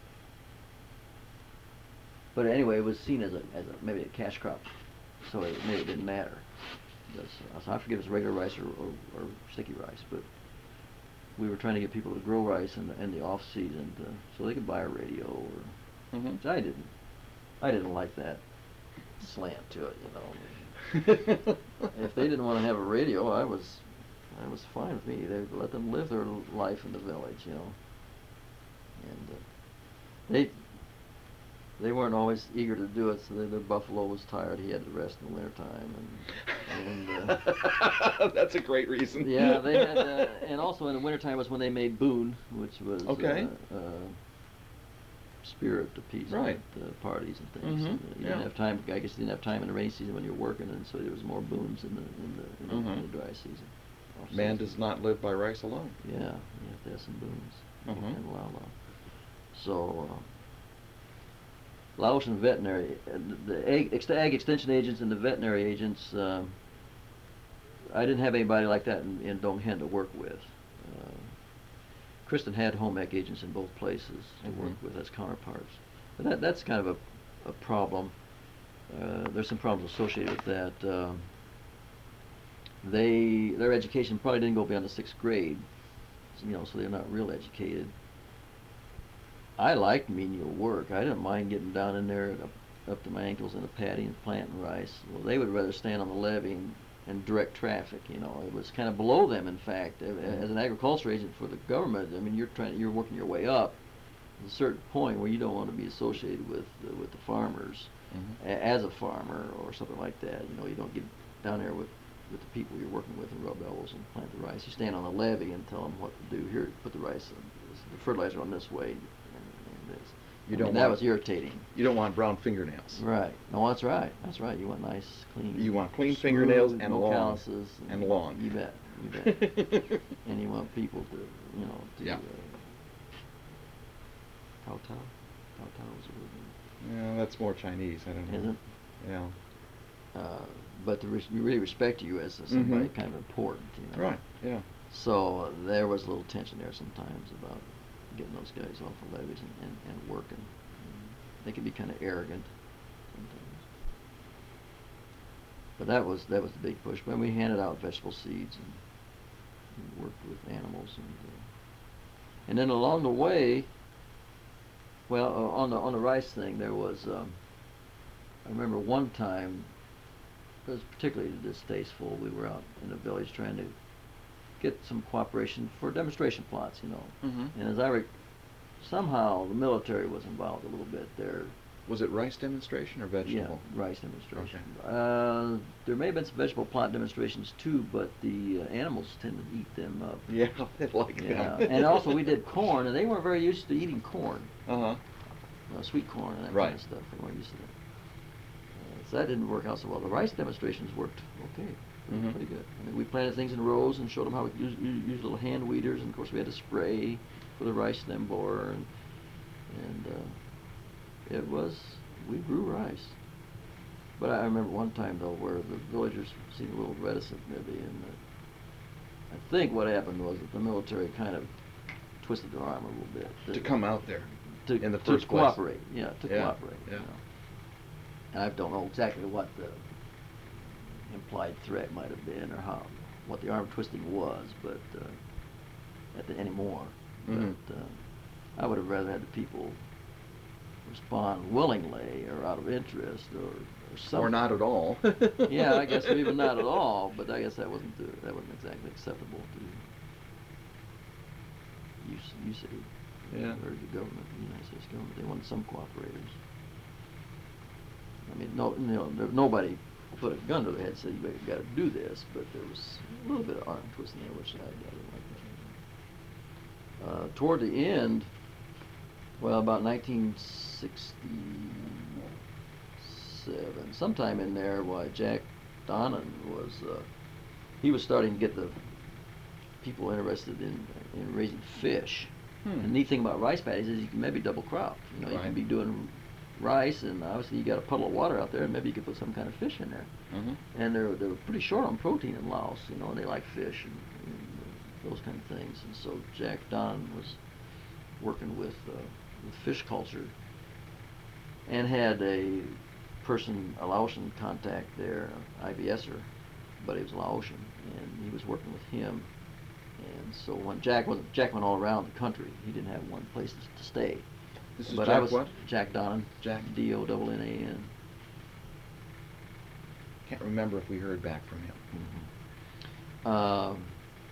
But anyway, it was seen as a, as a maybe a cash crop, so it maybe it didn't matter. That's, so I forget if it was regular rice or, or, or sticky rice, but we were trying to get people to grow rice in the, in the off season to, so they could buy a radio. Or Mhm. which I didn't. I didn't like that slant to it, you know. If they didn't want to have a radio, I was, I was fine with me. They let them live their life in the village, you know. And uh, they, they weren't always eager to do it. So they, their buffalo was tired. He had to rest in the wintertime, and and. Uh, That's a great reason. Yeah, they had, uh, and also in the wintertime was when they made boon, which was Okay. Uh, uh, spirit appeasement Right. uh, parties and things. Mhm, And, uh, you yeah. didn't have time. I guess you didn't have time in the rainy season when you were working, and so there was more boons in the in the, in the, in Mhm. the dry season. off Man season. does not live by rice alone. Yeah, you have to have some boons. Mhm. And la la. So. Uh, Laotian veterinary, uh, the ag, ex- ag extension agents and the veterinary agents. Um, I didn't have anybody like that in, in Dong Hen to work with. Uh, Kristen had home ec agents in both places to Mhm. work with as counterparts. But that, that's kind of a, a problem. Uh, there's some problems associated with that. Um, they their education probably didn't go beyond the sixth grade, you know, so they're not real educated. I liked menial work. I didn't mind getting down in there up, up to my ankles in a paddy and planting rice. Well, they would rather stand on the levee and, and direct traffic. You know, it was kind of below them. In fact, as an agriculture agent for the government, I mean, you're trying, you're working your way up. At a certain point where you don't want to be associated with uh, with the farmers Mhm. a, as a farmer or something like that. You know, you don't get down there with with the people you're working with and rub elbows and plant the rice. You stand on the levee and tell them what to do. Here, put the rice, in, the fertilizer on this way. This. You I don't mean, that want- was irritating. You don't want brown fingernails. Right. No, that's right. That's right. You want nice, clean. You want clean smooth, fingernails and no long. calluses And long. You bet. You bet. And you want people to, you know, to. Yeah. Uh, Kowtow. Kowtow is a word. Yeah, that's more Chinese. I don't know. Is it? Yeah. Uh, but to re- really respect you as somebody Mhm. kind of important, you know. Right. Yeah. So uh, there was a little tension there sometimes about getting those guys off the levees and, and, and working. And they can be kind of arrogant sometimes. But that was that was the big push. But we handed out vegetable seeds and, and worked with animals and uh, and then along the way, well, uh, on the on the rice thing there was. Um, I remember one time. It was particularly distasteful. We were out in the village trying to get some cooperation for demonstration plots, you know. Mhm. And as I rec- somehow the military was involved a little bit there. Was it rice demonstration or vegetable? Yeah, rice demonstration. Uh, there may have been some vegetable plot demonstrations too, but the uh, animals tended to eat them up. Yeah, they like Yeah, them. and also we did corn, and they weren't very used to eating corn, Uh huh. uh, sweet corn and that Right. kind of stuff. They weren't used to that. Uh, so that didn't work out so well. The rice demonstrations worked okay, Mhm. pretty good. I mean, we planted things in rows and showed them how we use, use little hand weeders, and of course we had to spray for the rice stem borer, and and uh, it was we grew rice. But I remember one time though where the villagers seemed a little reticent maybe, and uh, I think what happened was that the military kind of twisted their arm a little bit To come out there. to, in the to first place. cooperate. Yeah, to Yeah, cooperate. yeah. You know. And I don't know exactly what the implied threat might have been or how what the arm twisting was, but uh, at the, anymore. Mhm. But uh, I would have rather had the people respond willingly or out of interest or, or something. Or not at all. Yeah, I guess even not at all. But I guess that wasn't the, that wasn't exactly acceptable to you. You say, Yeah. or the government, the United States government. They wanted some cooperators. I mean, no, you know, there, nobody put a gun to their head and said you got to do this, but there was a little bit of arm twisting there, which I, I didn't like that. Uh, toward the end, well, about nineteen sixty-seven, sometime in there, why Jack Donnan was, uh, he was starting to get the people interested in in raising fish. Hmm. And the neat thing about rice paddies is you can maybe double crop. You know, you Right. can be doing rice, and obviously you got a puddle of water out there, and maybe you could put some kind of fish in there. Mhm. And they're they're pretty short on protein in Laos, you know, and they like fish and, and those kind of things. And so Jack Don was working with uh, with fish culture, and had a person, a Laotian contact there, I B S er, but he was Laotian, and he was working with him. And so when Jack was Jack went all around the country, he didn't have one place to, to stay. This is but Jack I was what? Jack Donnan. Jack. D O N N A N. Can't remember if we heard back from him. Mm-hmm. Um,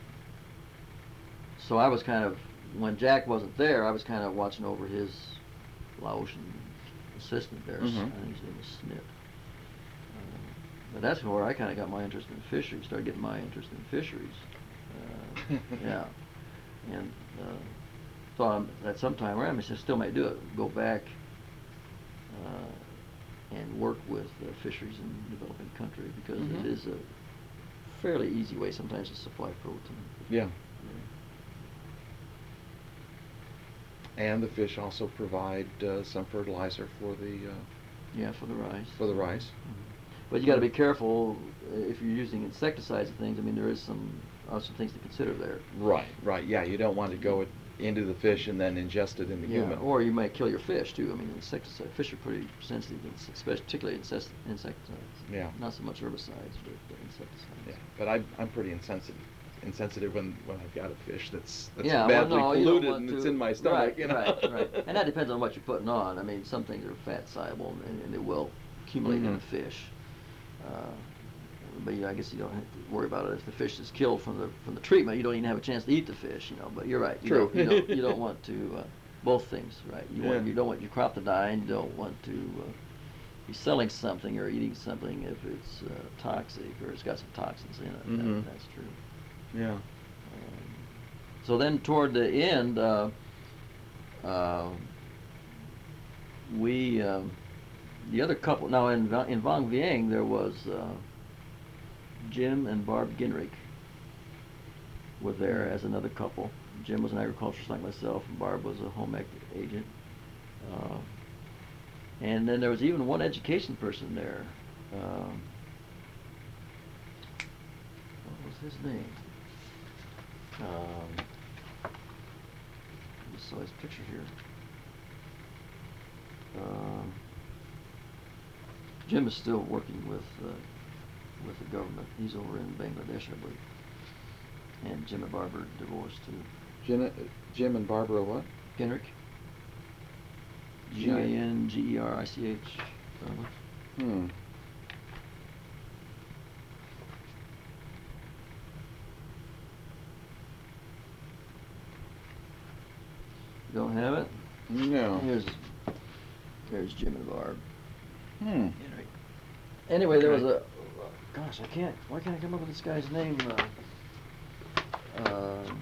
so I was kind of, when Jack wasn't there, I was kind of watching over his Laotian assistant there. Mhm. I think his name was Snit. Uh, but that's where I kind of got my interest in fisheries, started getting my interest in fisheries. Uh, yeah. And uh, thought I'm- that sometime around, I said, still may do it, go back uh, and work with uh, fisheries in developing country, because Mhm. it is a fairly easy way sometimes to supply protein. Yeah. And the fish also provide uh, some fertilizer for the uh, Yeah, for the rice. for the rice. Mhm. But you got to be careful uh, if you're using insecticides and things. I mean, there is some uh, some things to consider there. Right, right. Yeah, you don't want to go it, into the fish and then ingest it in the Yeah, human. or you might kill your fish too. I mean, insecticide fish are pretty sensitive, to ins- especially particularly incest- insecticides. Yeah. Not so much herbicides, but, but insecticides. Yeah, but I, I'm pretty insensitive. Insensitive when, when I've got a fish that's, that's Yeah, well, badly no, you don't polluted want and to- it's in my stomach. Right, you know? right, right. And that depends on what you're putting on. I mean, some things are fat soluble and, and they will accumulate in Mhm. the fish. Uh, but yeah, I guess you don't have to worry about it if the fish is killed from the from the treatment. You don't even have a chance to eat the fish, you know. But you're right. You True. Don't, you don't you don't want to uh, both things, right? You Yeah. want you don't want your crop to die, and you don't want to uh, be selling something or eating something if it's uh, toxic or it's got some toxins in it. Mhm. That, that's true. Yeah. Um, so then toward the end, uh, uh, we, um, the other couple, now in, Va- in Vang Vieng there was uh, Jim and Barb Ginrich were there as another couple. Jim was an agriculturist like myself, and Barb was a home ec agent. Uh, and then there was even one education person there. Um, what was his name? Um, I just saw his picture here. Um, Jim is still working with uh, with the government. He's over in Bangladesh, I believe. And Jim and Barbara are divorced too. Jim, Jim and Barbara what? Ginrich. G I N G E R I C H. Hmm. Don't have it? No. Here's here's Jim and Barb. Hmm. Ginrich. Anyway, there was Okay. a gosh, I can't. Why can't I come up with this guy's name? Uh, um,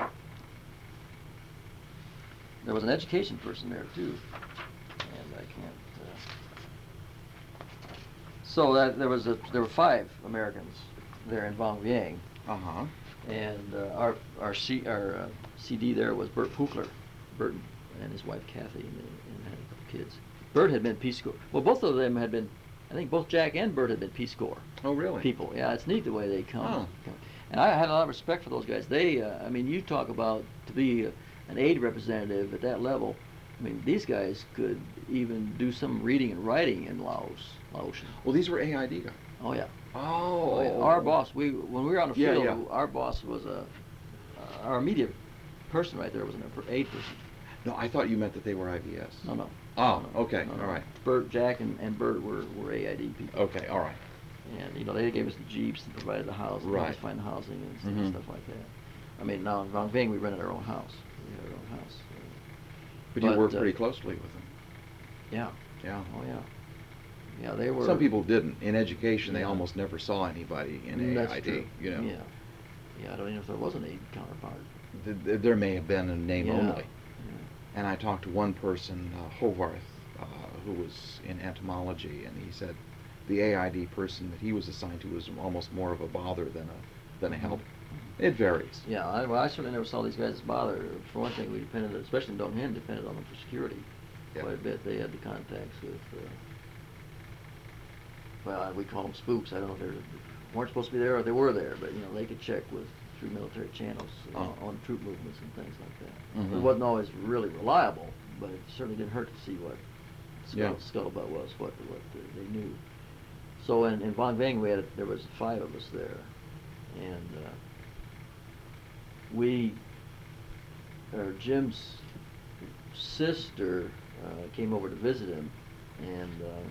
there was an education person there too, and I can't. Uh, so that there was a there were five Americans there in Vang Vieng, Uh-huh. and uh, our our C our uh, C D there was Bert Pukler, Bert and his wife Kathy, and, and had a couple kids. Bert had been Peace Corps. Well, both of them had been. I think both Jack and Bert had been Peace Corps Oh, really? people. Yeah, it's neat the way they come. Oh. come. And I had a lot of respect for those guys. They, uh, I mean, you talk about to be a, an aid representative at that level. I mean, these guys could even do some reading and writing in Laos, Laotian. Well, these were A I D guys. Oh yeah. Oh. Oh, yeah. Our boss, we when we were on the Yeah, field, yeah. our boss was a uh, our immediate person right there was an aid person. No, I thought you meant that they were I V S. No, no. Oh, no, no, okay, no, no. all right. Bert, Jack, and, and Bert were, were A I D people. Okay, all right. And you know they gave us the jeeps and provided the housing, helped us Right. find the housing and stuff, Mhm. stuff like that. I mean, now in Vang Vieng we rented our own house. We had our own house. uh, But, you But, worked uh, pretty closely with them. Yeah. Yeah. Oh yeah. Yeah, they were. Some people didn't. In education, they Yeah. almost never saw anybody in Mm, A that's I D. true. You know. Yeah. Yeah, I don't even know if there was an aid counterpart. Th- th- There may have been a name Yeah. only. Yeah. And I talked to one person, uh, Hovarth, uh, who was in entomology, and he said the A I D person that he was assigned to was almost more of a bother than a than a help. It varies. Yeah, I, well, I certainly never saw these guys as bother. For one thing, we depended, especially in Dong Hen, depended on them for security. Yeah. quite a bit. They had the contacts with, uh, well, we call them spooks. I don't know if they weren't supposed to be there or they were there, but, you know, they could check with through military channels uh, Oh. on troop movements and things like that. Mhm. It wasn't always really reliable, but it certainly didn't hurt to see what Yeah. Scuttle, Scuttlebutt was, what what they knew. So in, in Vong Vang, we had there was five of us there, and uh, we, or Jim's sister uh, came over to visit him, and uh,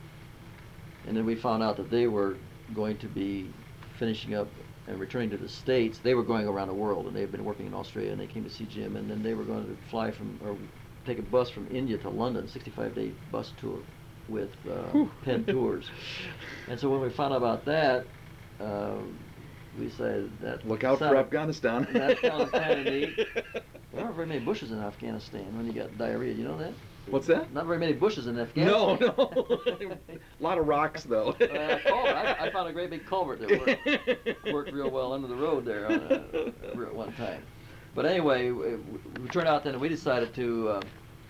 and then we found out that they were going to be finishing up and returning to the States. They were going around the world, and they had been working in Australia, and they came to see Jim, and then they were going to fly from, or take a bus from India to London, sixty-five day bus tour with uh, Penn Tours. And so when we found out about that, uh, we said that... Look out for Afghanistan. That sounded kind of neat. There aren't very many bushes in Afghanistan when you got diarrhea, you know that? What's that? Not very many bushes in No, Afghanistan. no. A lot of rocks, though. Uh, culvert. I, I found a great big culvert that worked, worked real well under the road there on a, at one time. But anyway, we, we turned out then and we decided to uh,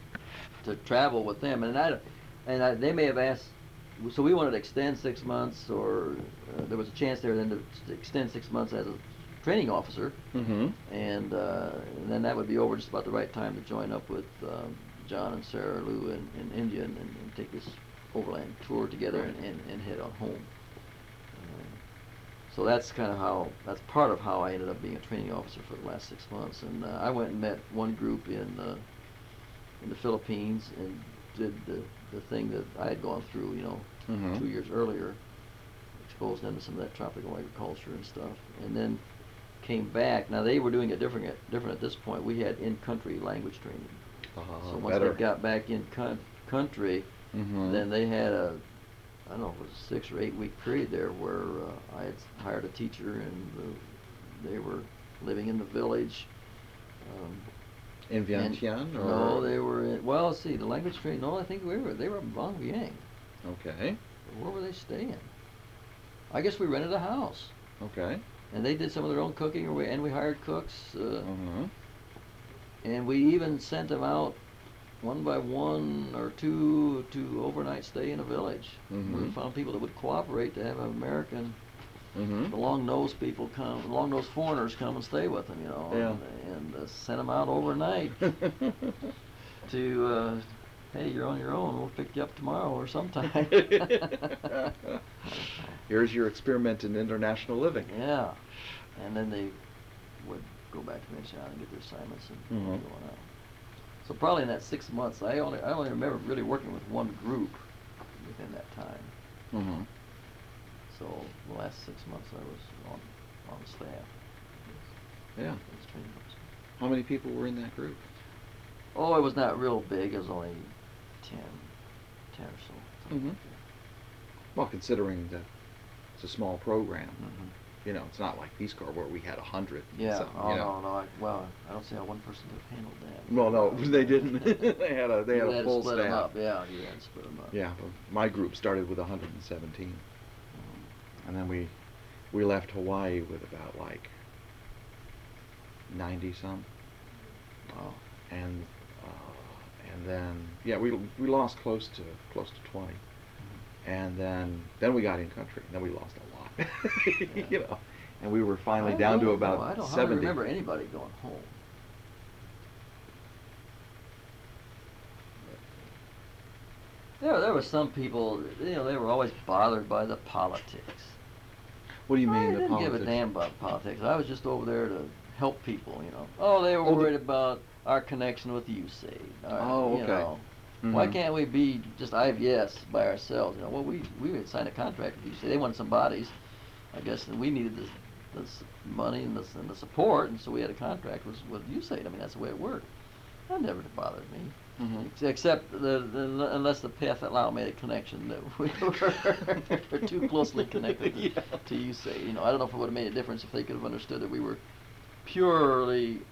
to travel with them, and I, and I, they may have asked. So we wanted to extend six months, or uh, there was a chance there then to, to extend six months as a training officer, Mm-hmm. and, uh, and then that would be over just about the right time to join up with um, John and Sarah Lou in, in India and, and take this overland tour together and, and, and head on home. Um, so that's kind of how, that's part of how I ended up being a training officer for the last six months. And uh, I went and met one group in uh, in the Philippines and did the, the thing that I had gone through, you know, Mhm. two years earlier, exposed them to some of that tropical agriculture and stuff, and then came back. Now they were doing it different at, different at this point. We had in-country language training. Uh, So once better. they got back in coun- country, Mhm. then they had a, I don't know, if it was a six or eight week period there where uh, I had hired a teacher and uh, they were living in the village. Um, In and- Vientiane? Or? No, they were in, well, let's see, the language training, no, I think we were, they were in Vong Vieng. Okay. Where were they staying? I guess we rented a house. Okay. And they did some of their own cooking, or we, and we hired cooks. Uh, Mhm. And we even sent them out one by one or two to overnight stay in a village. Mhm. We found people that would cooperate to have American, Mhm. the long-nosed people come, long-nosed foreigners come and stay with them, you know, Yeah. and, and uh, sent them out overnight to, uh, hey, you're on your own. We'll pick you up tomorrow or sometime. Here's your experiment in international living. Yeah, and then they would go back to Vientiane and get their assignments and Mhm. go on out. So probably in that six months, I only I only remember really working with one group within that time. Mhm. So the last six months I was on on the staff. Yeah. as training officer. How many people were in that group? Oh, it was not real big. It was only ten, ten or so. something Mhm. like that. Well, considering that it's a small program, Mhm. you know, it's not like Peace Corps where we had a hundred. Yeah. So, oh you know. no, no. I, well, I don't see how one person could have handled that. Well, no, they didn't. they had a they had You a to full split 'em staff. up. Yeah, you had to split them up. Yeah, but my group started with one hundred seventeen, Mhm. and then we we left Hawaii with about like ninety some, Wow. and uh, and then yeah, we we lost close to close to twenty, and then then we got in country, and then we lost a lot, Yeah. you know, and we were finally I down to don't about know. I don't seventy. hardly remember anybody going home. There, there were some people, you know, they were always bothered by the politics. What do you mean I the didn't politics? give a damn about politics. I was just over there to help people, you know. Oh, they were Oh, the- worried about our connection with U S A I D. Our, Oh, you okay. know, Why Mhm. can't we be just I V S by ourselves? You know, well, we we had signed a contract with U S A I D. They wanted some bodies, I guess, and we needed this, this money and, this, and the support, and so we had a contract with, with U S A I D. I mean, that's the way it worked. That never bothered me. Mhm. Ex- Except the, the, unless the P F L made a connection that we were, were too closely connected to, Yeah. to U S A I D. You know, I don't know if it would have made a difference if they could have understood that we were purely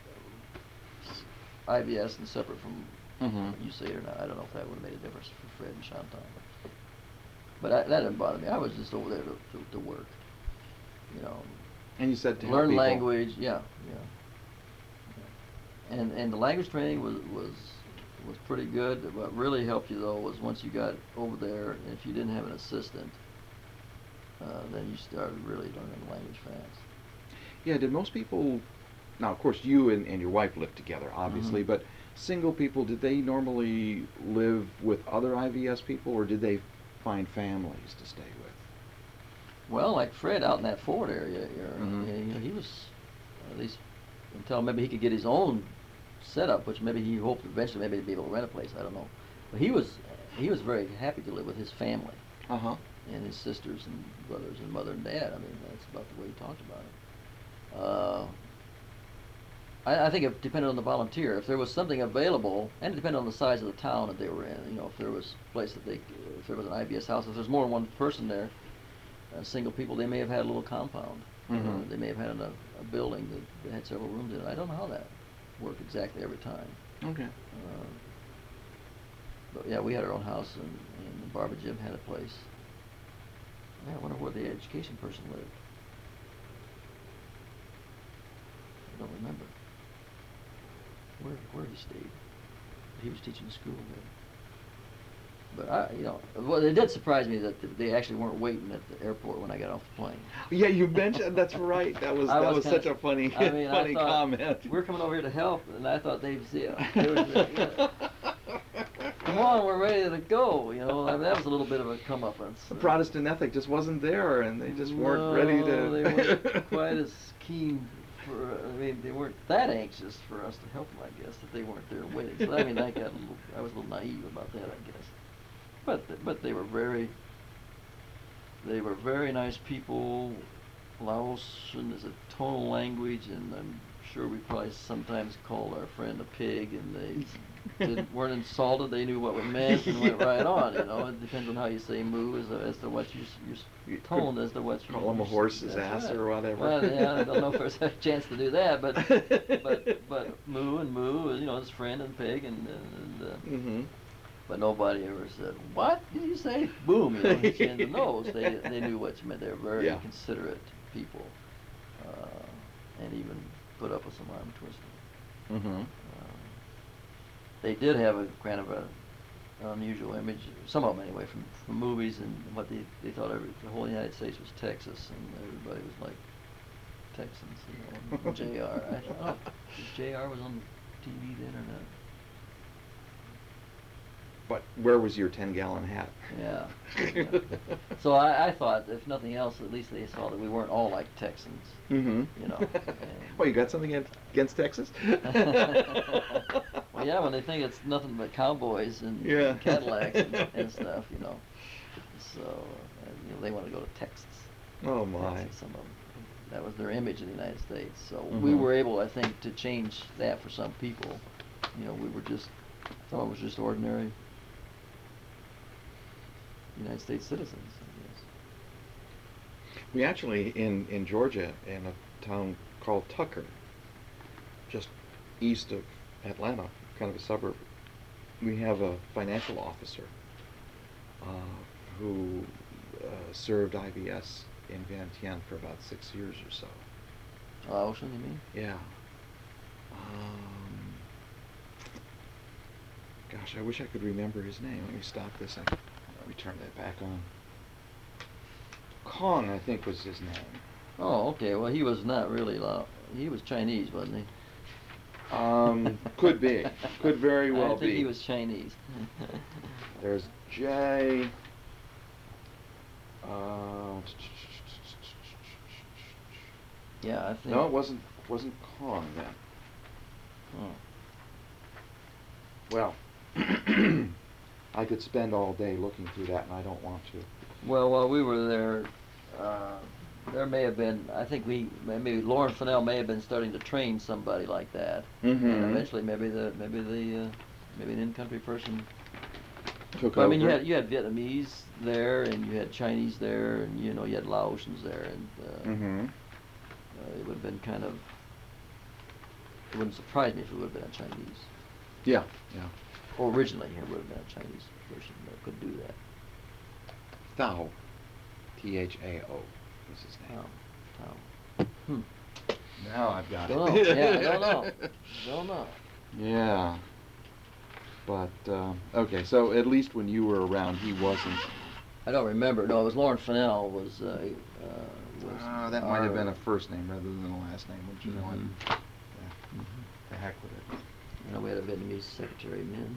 I V S and separate from Mhm. U S A I D or not. I don't know if that would have made a difference for Fred and Chantal. But I, that didn't bother me. I was just over there to, to, to work. You know, And you said to help learn people. language. Yeah, yeah. And and the language training was was was pretty good. What really helped you though was once you got over there, and if you didn't have an assistant, uh, then you started really learning the language fast. Yeah, did most people, now of course you and, and your wife lived together, obviously, Mhm. but single people, did they normally live with other I V S people, or did they find families to stay with? Well, like Fred out in that Ford area, you know, Mhm. you know, he was at least until maybe he could get his own setup, which maybe he hoped eventually maybe to be able to rent a place. I don't know, but he was he was very happy to live with his family Uh-huh. and his sisters and brothers and mother and dad. I mean, that's about the way he talked about it. Uh, I, I think it depended on the volunteer. If there was something available, and it depended on the size of the town that they were in. You know, if there was a place that they, if there was an I B S house, if there's more than one person there, uh, single people, they may have had a little compound. Mhm. Uh, they may have had a, a building that, that had several rooms in it. I don't know how that worked exactly every time. Okay. Uh, but yeah, we had our own house, and, and Barbara Jim had a place. Yeah, I wonder where the education person lived. I don't remember where where he stayed. He was teaching school there. But I, you know, well, it did surprise me that th- they actually weren't waiting at the airport when I got off the plane. Yeah, you mentioned, that's right, that was, I that was kinda such a s- funny, I mean, funny I thought, comment. We're coming over here to help, and I thought they'd see it. They were, yeah, come on, we're ready to go. You know, I mean, that was a little bit of a comeuppance. The Protestant ethic just wasn't there, and they just weren't No, ready to. they weren't quite as keen for. I mean, they weren't that anxious for us to help them. I guess that they weren't there waiting. So I mean, I got a little, I was a little naive about that, I guess. But th- but they were very. They were very nice people. Laotian is a tonal language, and I'm sure we probably sometimes called our friend a pig, and they didn't, weren't insulted. They knew what we meant and went right on. You know, it depends on how you say "moo" as, as to what you your You tone could as to what's call him a horse's that's ass right. or whatever. Well, yeah, I don't know if there's a chance to do that, but but but moo and moo, you know, his friend and pig, and, and uh, Mm-hmm. but nobody ever said, "What did you say?" Boom, you know, hit you in the nose. They they knew what you meant. They were very Yeah. considerate people, uh, and even put up with some arm twisting. Mm-hmm. Uh, they did have a kind of a unusual image, some of them anyway, from, from movies, and what they they thought every, the whole United States was Texas, and everybody was like Texans, you know. And J R, I thought, oh, J R was on T V then or not? But where was your ten-gallon hat? Yeah. So I, I thought, if nothing else, at least they saw that we weren't all like Texans. Mm-hmm. You know. and- Well, you got something against, against Texas? Well, yeah, when they think it's nothing but cowboys and, Yeah. and Cadillacs and, and stuff, you know. So, uh, you know, they want to go to Texas. Oh, my. Texas, some of them. That was their image in the United States. So we Mhm. were able, I think, to change that for some people. You know, we were just, some of us were just ordinary United States citizens, I guess. We actually, in, in Georgia, in a town called Tucker, just east of Atlanta, kind of a suburb, we have a financial officer uh, who uh, served I B S in Vientiane for about six years or so. Laotian, you mean? Yeah. Um, gosh, I wish I could remember his name. Let me stop this and let me turn that back on. Kong, I think, was his name. Oh, okay. Well, he was not really Lao. He was Chinese, wasn't he? Um, could be. Could very well I think be. he was Chinese. There's Jay. Uh, Yeah, I think. no, it wasn't. Wasn't Kong then. Oh. Well, I could spend all day looking through that, and I don't want to. Well, while we were there, uh, there may have been. I think we maybe Lauren Fennell may have been starting to train somebody like that. Mhm. And eventually, maybe the maybe the uh, maybe an in-country person. Took But, I mean, you over. had you had Vietnamese there, and you had Chinese there, and you know you had Laotians there, and uh, Mm-hmm. uh, it would have been kind of. It wouldn't surprise me if it would have been a Chinese. Yeah. Yeah. Or originally, it would have been a Chinese person that could do that. Thao. T H A O was his name. Oh, oh. Hmm. Now I've got Don't it. know. Yeah, I don't know. Don't know. Yeah. But, uh, okay, so at least when you were around, he wasn't. I don't remember. No, it was Lauren Fennell was. Uh, uh, was Uh, that might have been a first name rather than a last name, which you know what? Mhm. Yeah, Mhm. the heck with it. You know, we had a Vietnamese secretary, Min.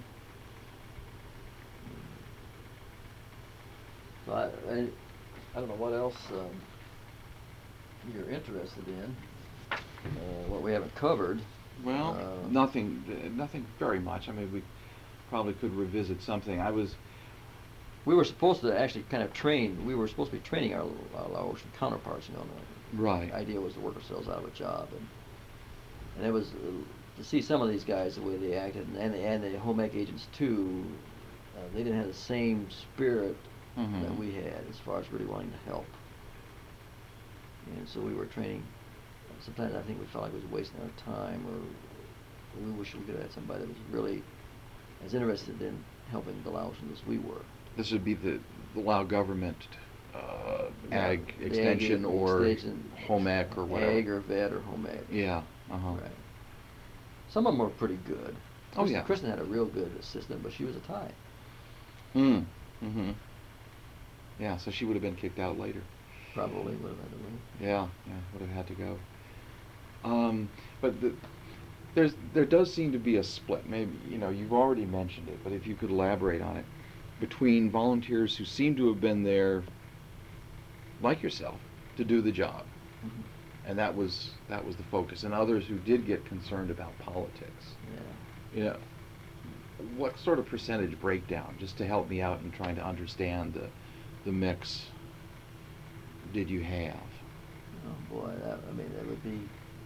So I, I, I don't know what else um, you're interested in. Uh, what we haven't covered. Well, Uh, nothing, uh, nothing very much. I mean, we probably could revisit something. I was. We were supposed to actually kind of train. We were supposed to be training our, our Laotian counterparts. You know, the Right. idea was to work ourselves out of a job, and and it was uh, to see some of these guys the way they acted, and and the home ec agents too. Uh, they didn't have the same spirit Mhm. that we had as far as really wanting to help. And so we were training. Sometimes I think we felt like it was wasting our time, or we wish we could have had somebody that was really as interested in helping the Laotians as we were. This would be the, the Lao government uh, Yeah, ag the extension ag or extension, home ec or whatever. Ag or vet or home ec. Yeah. Uh-huh. Right. Some of them were pretty good. Oh, Kristen, yeah. Kristen had a real good assistant, but she was a Thai. Mm. Mm-hmm. Yeah, so she would have been kicked out later. Probably would have had to leave. Yeah, yeah, would have had to go. Um, but the, there's there does seem to be a split. Maybe you know you've already mentioned it, but if you could elaborate on it, between volunteers who seem to have been there, like yourself, to do the job, Mm-hmm. and that was that was the focus, and others who did get concerned about politics. Yeah. You know, what sort of percentage breakdown, just to help me out in trying to understand the the mix, did you have? Oh boy, that I mean that would be.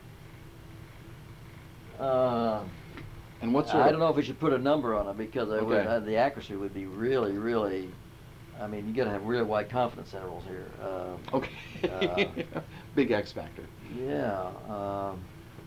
Uh, And what sort I of? don't know if we should put a number on it because I would, Okay. uh, the accuracy would be really, really. I mean, you got to have really wide confidence intervals here. Um, Okay. uh, Big X factor. Yeah. Um,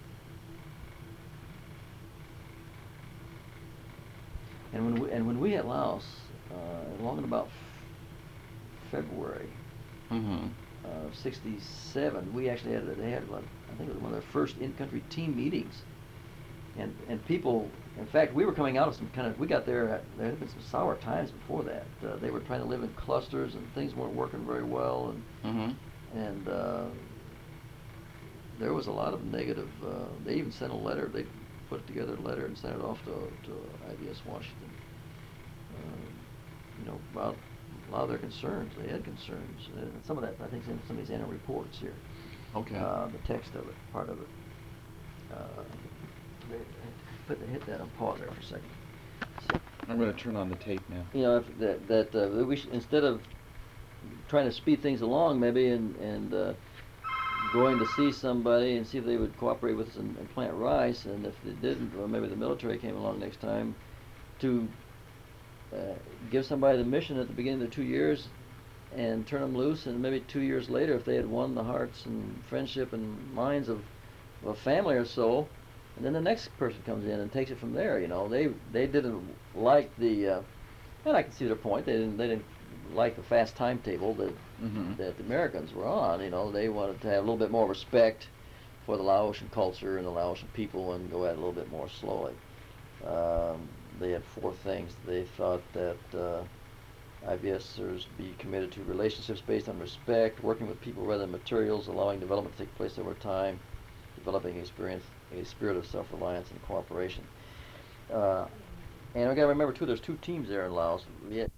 and when we and when we had Laos, uh, along in about f- February Mm-hmm. of sixty-seven, we actually had they had like, I think it was one of their first in-country team meetings, and and people. In fact, we were coming out of some kind of. We got there. At, there had been some sour times before that. Uh, they were trying to live in clusters, and things weren't working very well, and Mm-hmm. and uh, there was a lot of negative. Uh, they even sent a letter. They put together a letter and sent it off to to I B S Washington. Uh, you know about a lot of their concerns. They had concerns. Uh, and some of that I think is in some of these annual reports here. Okay. Uh, the text of it, part of it. Uh, they- put hit that on pause there for a second. So, I'm going to turn on the tape now. you know, if that that uh, we should, instead of trying to speed things along, maybe and and uh, going to see somebody and see if they would cooperate with us and, and plant rice, and if they didn't, or maybe the military came along next time, to uh, give somebody the mission at the beginning of the two years and turn them loose, and maybe two years later, if they had won the hearts and friendship and minds of, of a family or so, and then the next person comes in and takes it from there. You know, they they didn't like the, uh, and I can see their point. They didn't they didn't like the fast timetable that Mm-hmm. that the Americans were on. You know, they wanted to have a little bit more respect for the Laotian culture and the Laotian people and go at it a little bit more slowly. Um, they had four things. They thought that uh, IVSers be committed to relationships based on respect, working with people rather than materials, allowing development to take place over time, developing experience, a spirit of self-reliance and cooperation. Uh, and we got to remember too, there's two teams there in Laos. Viet,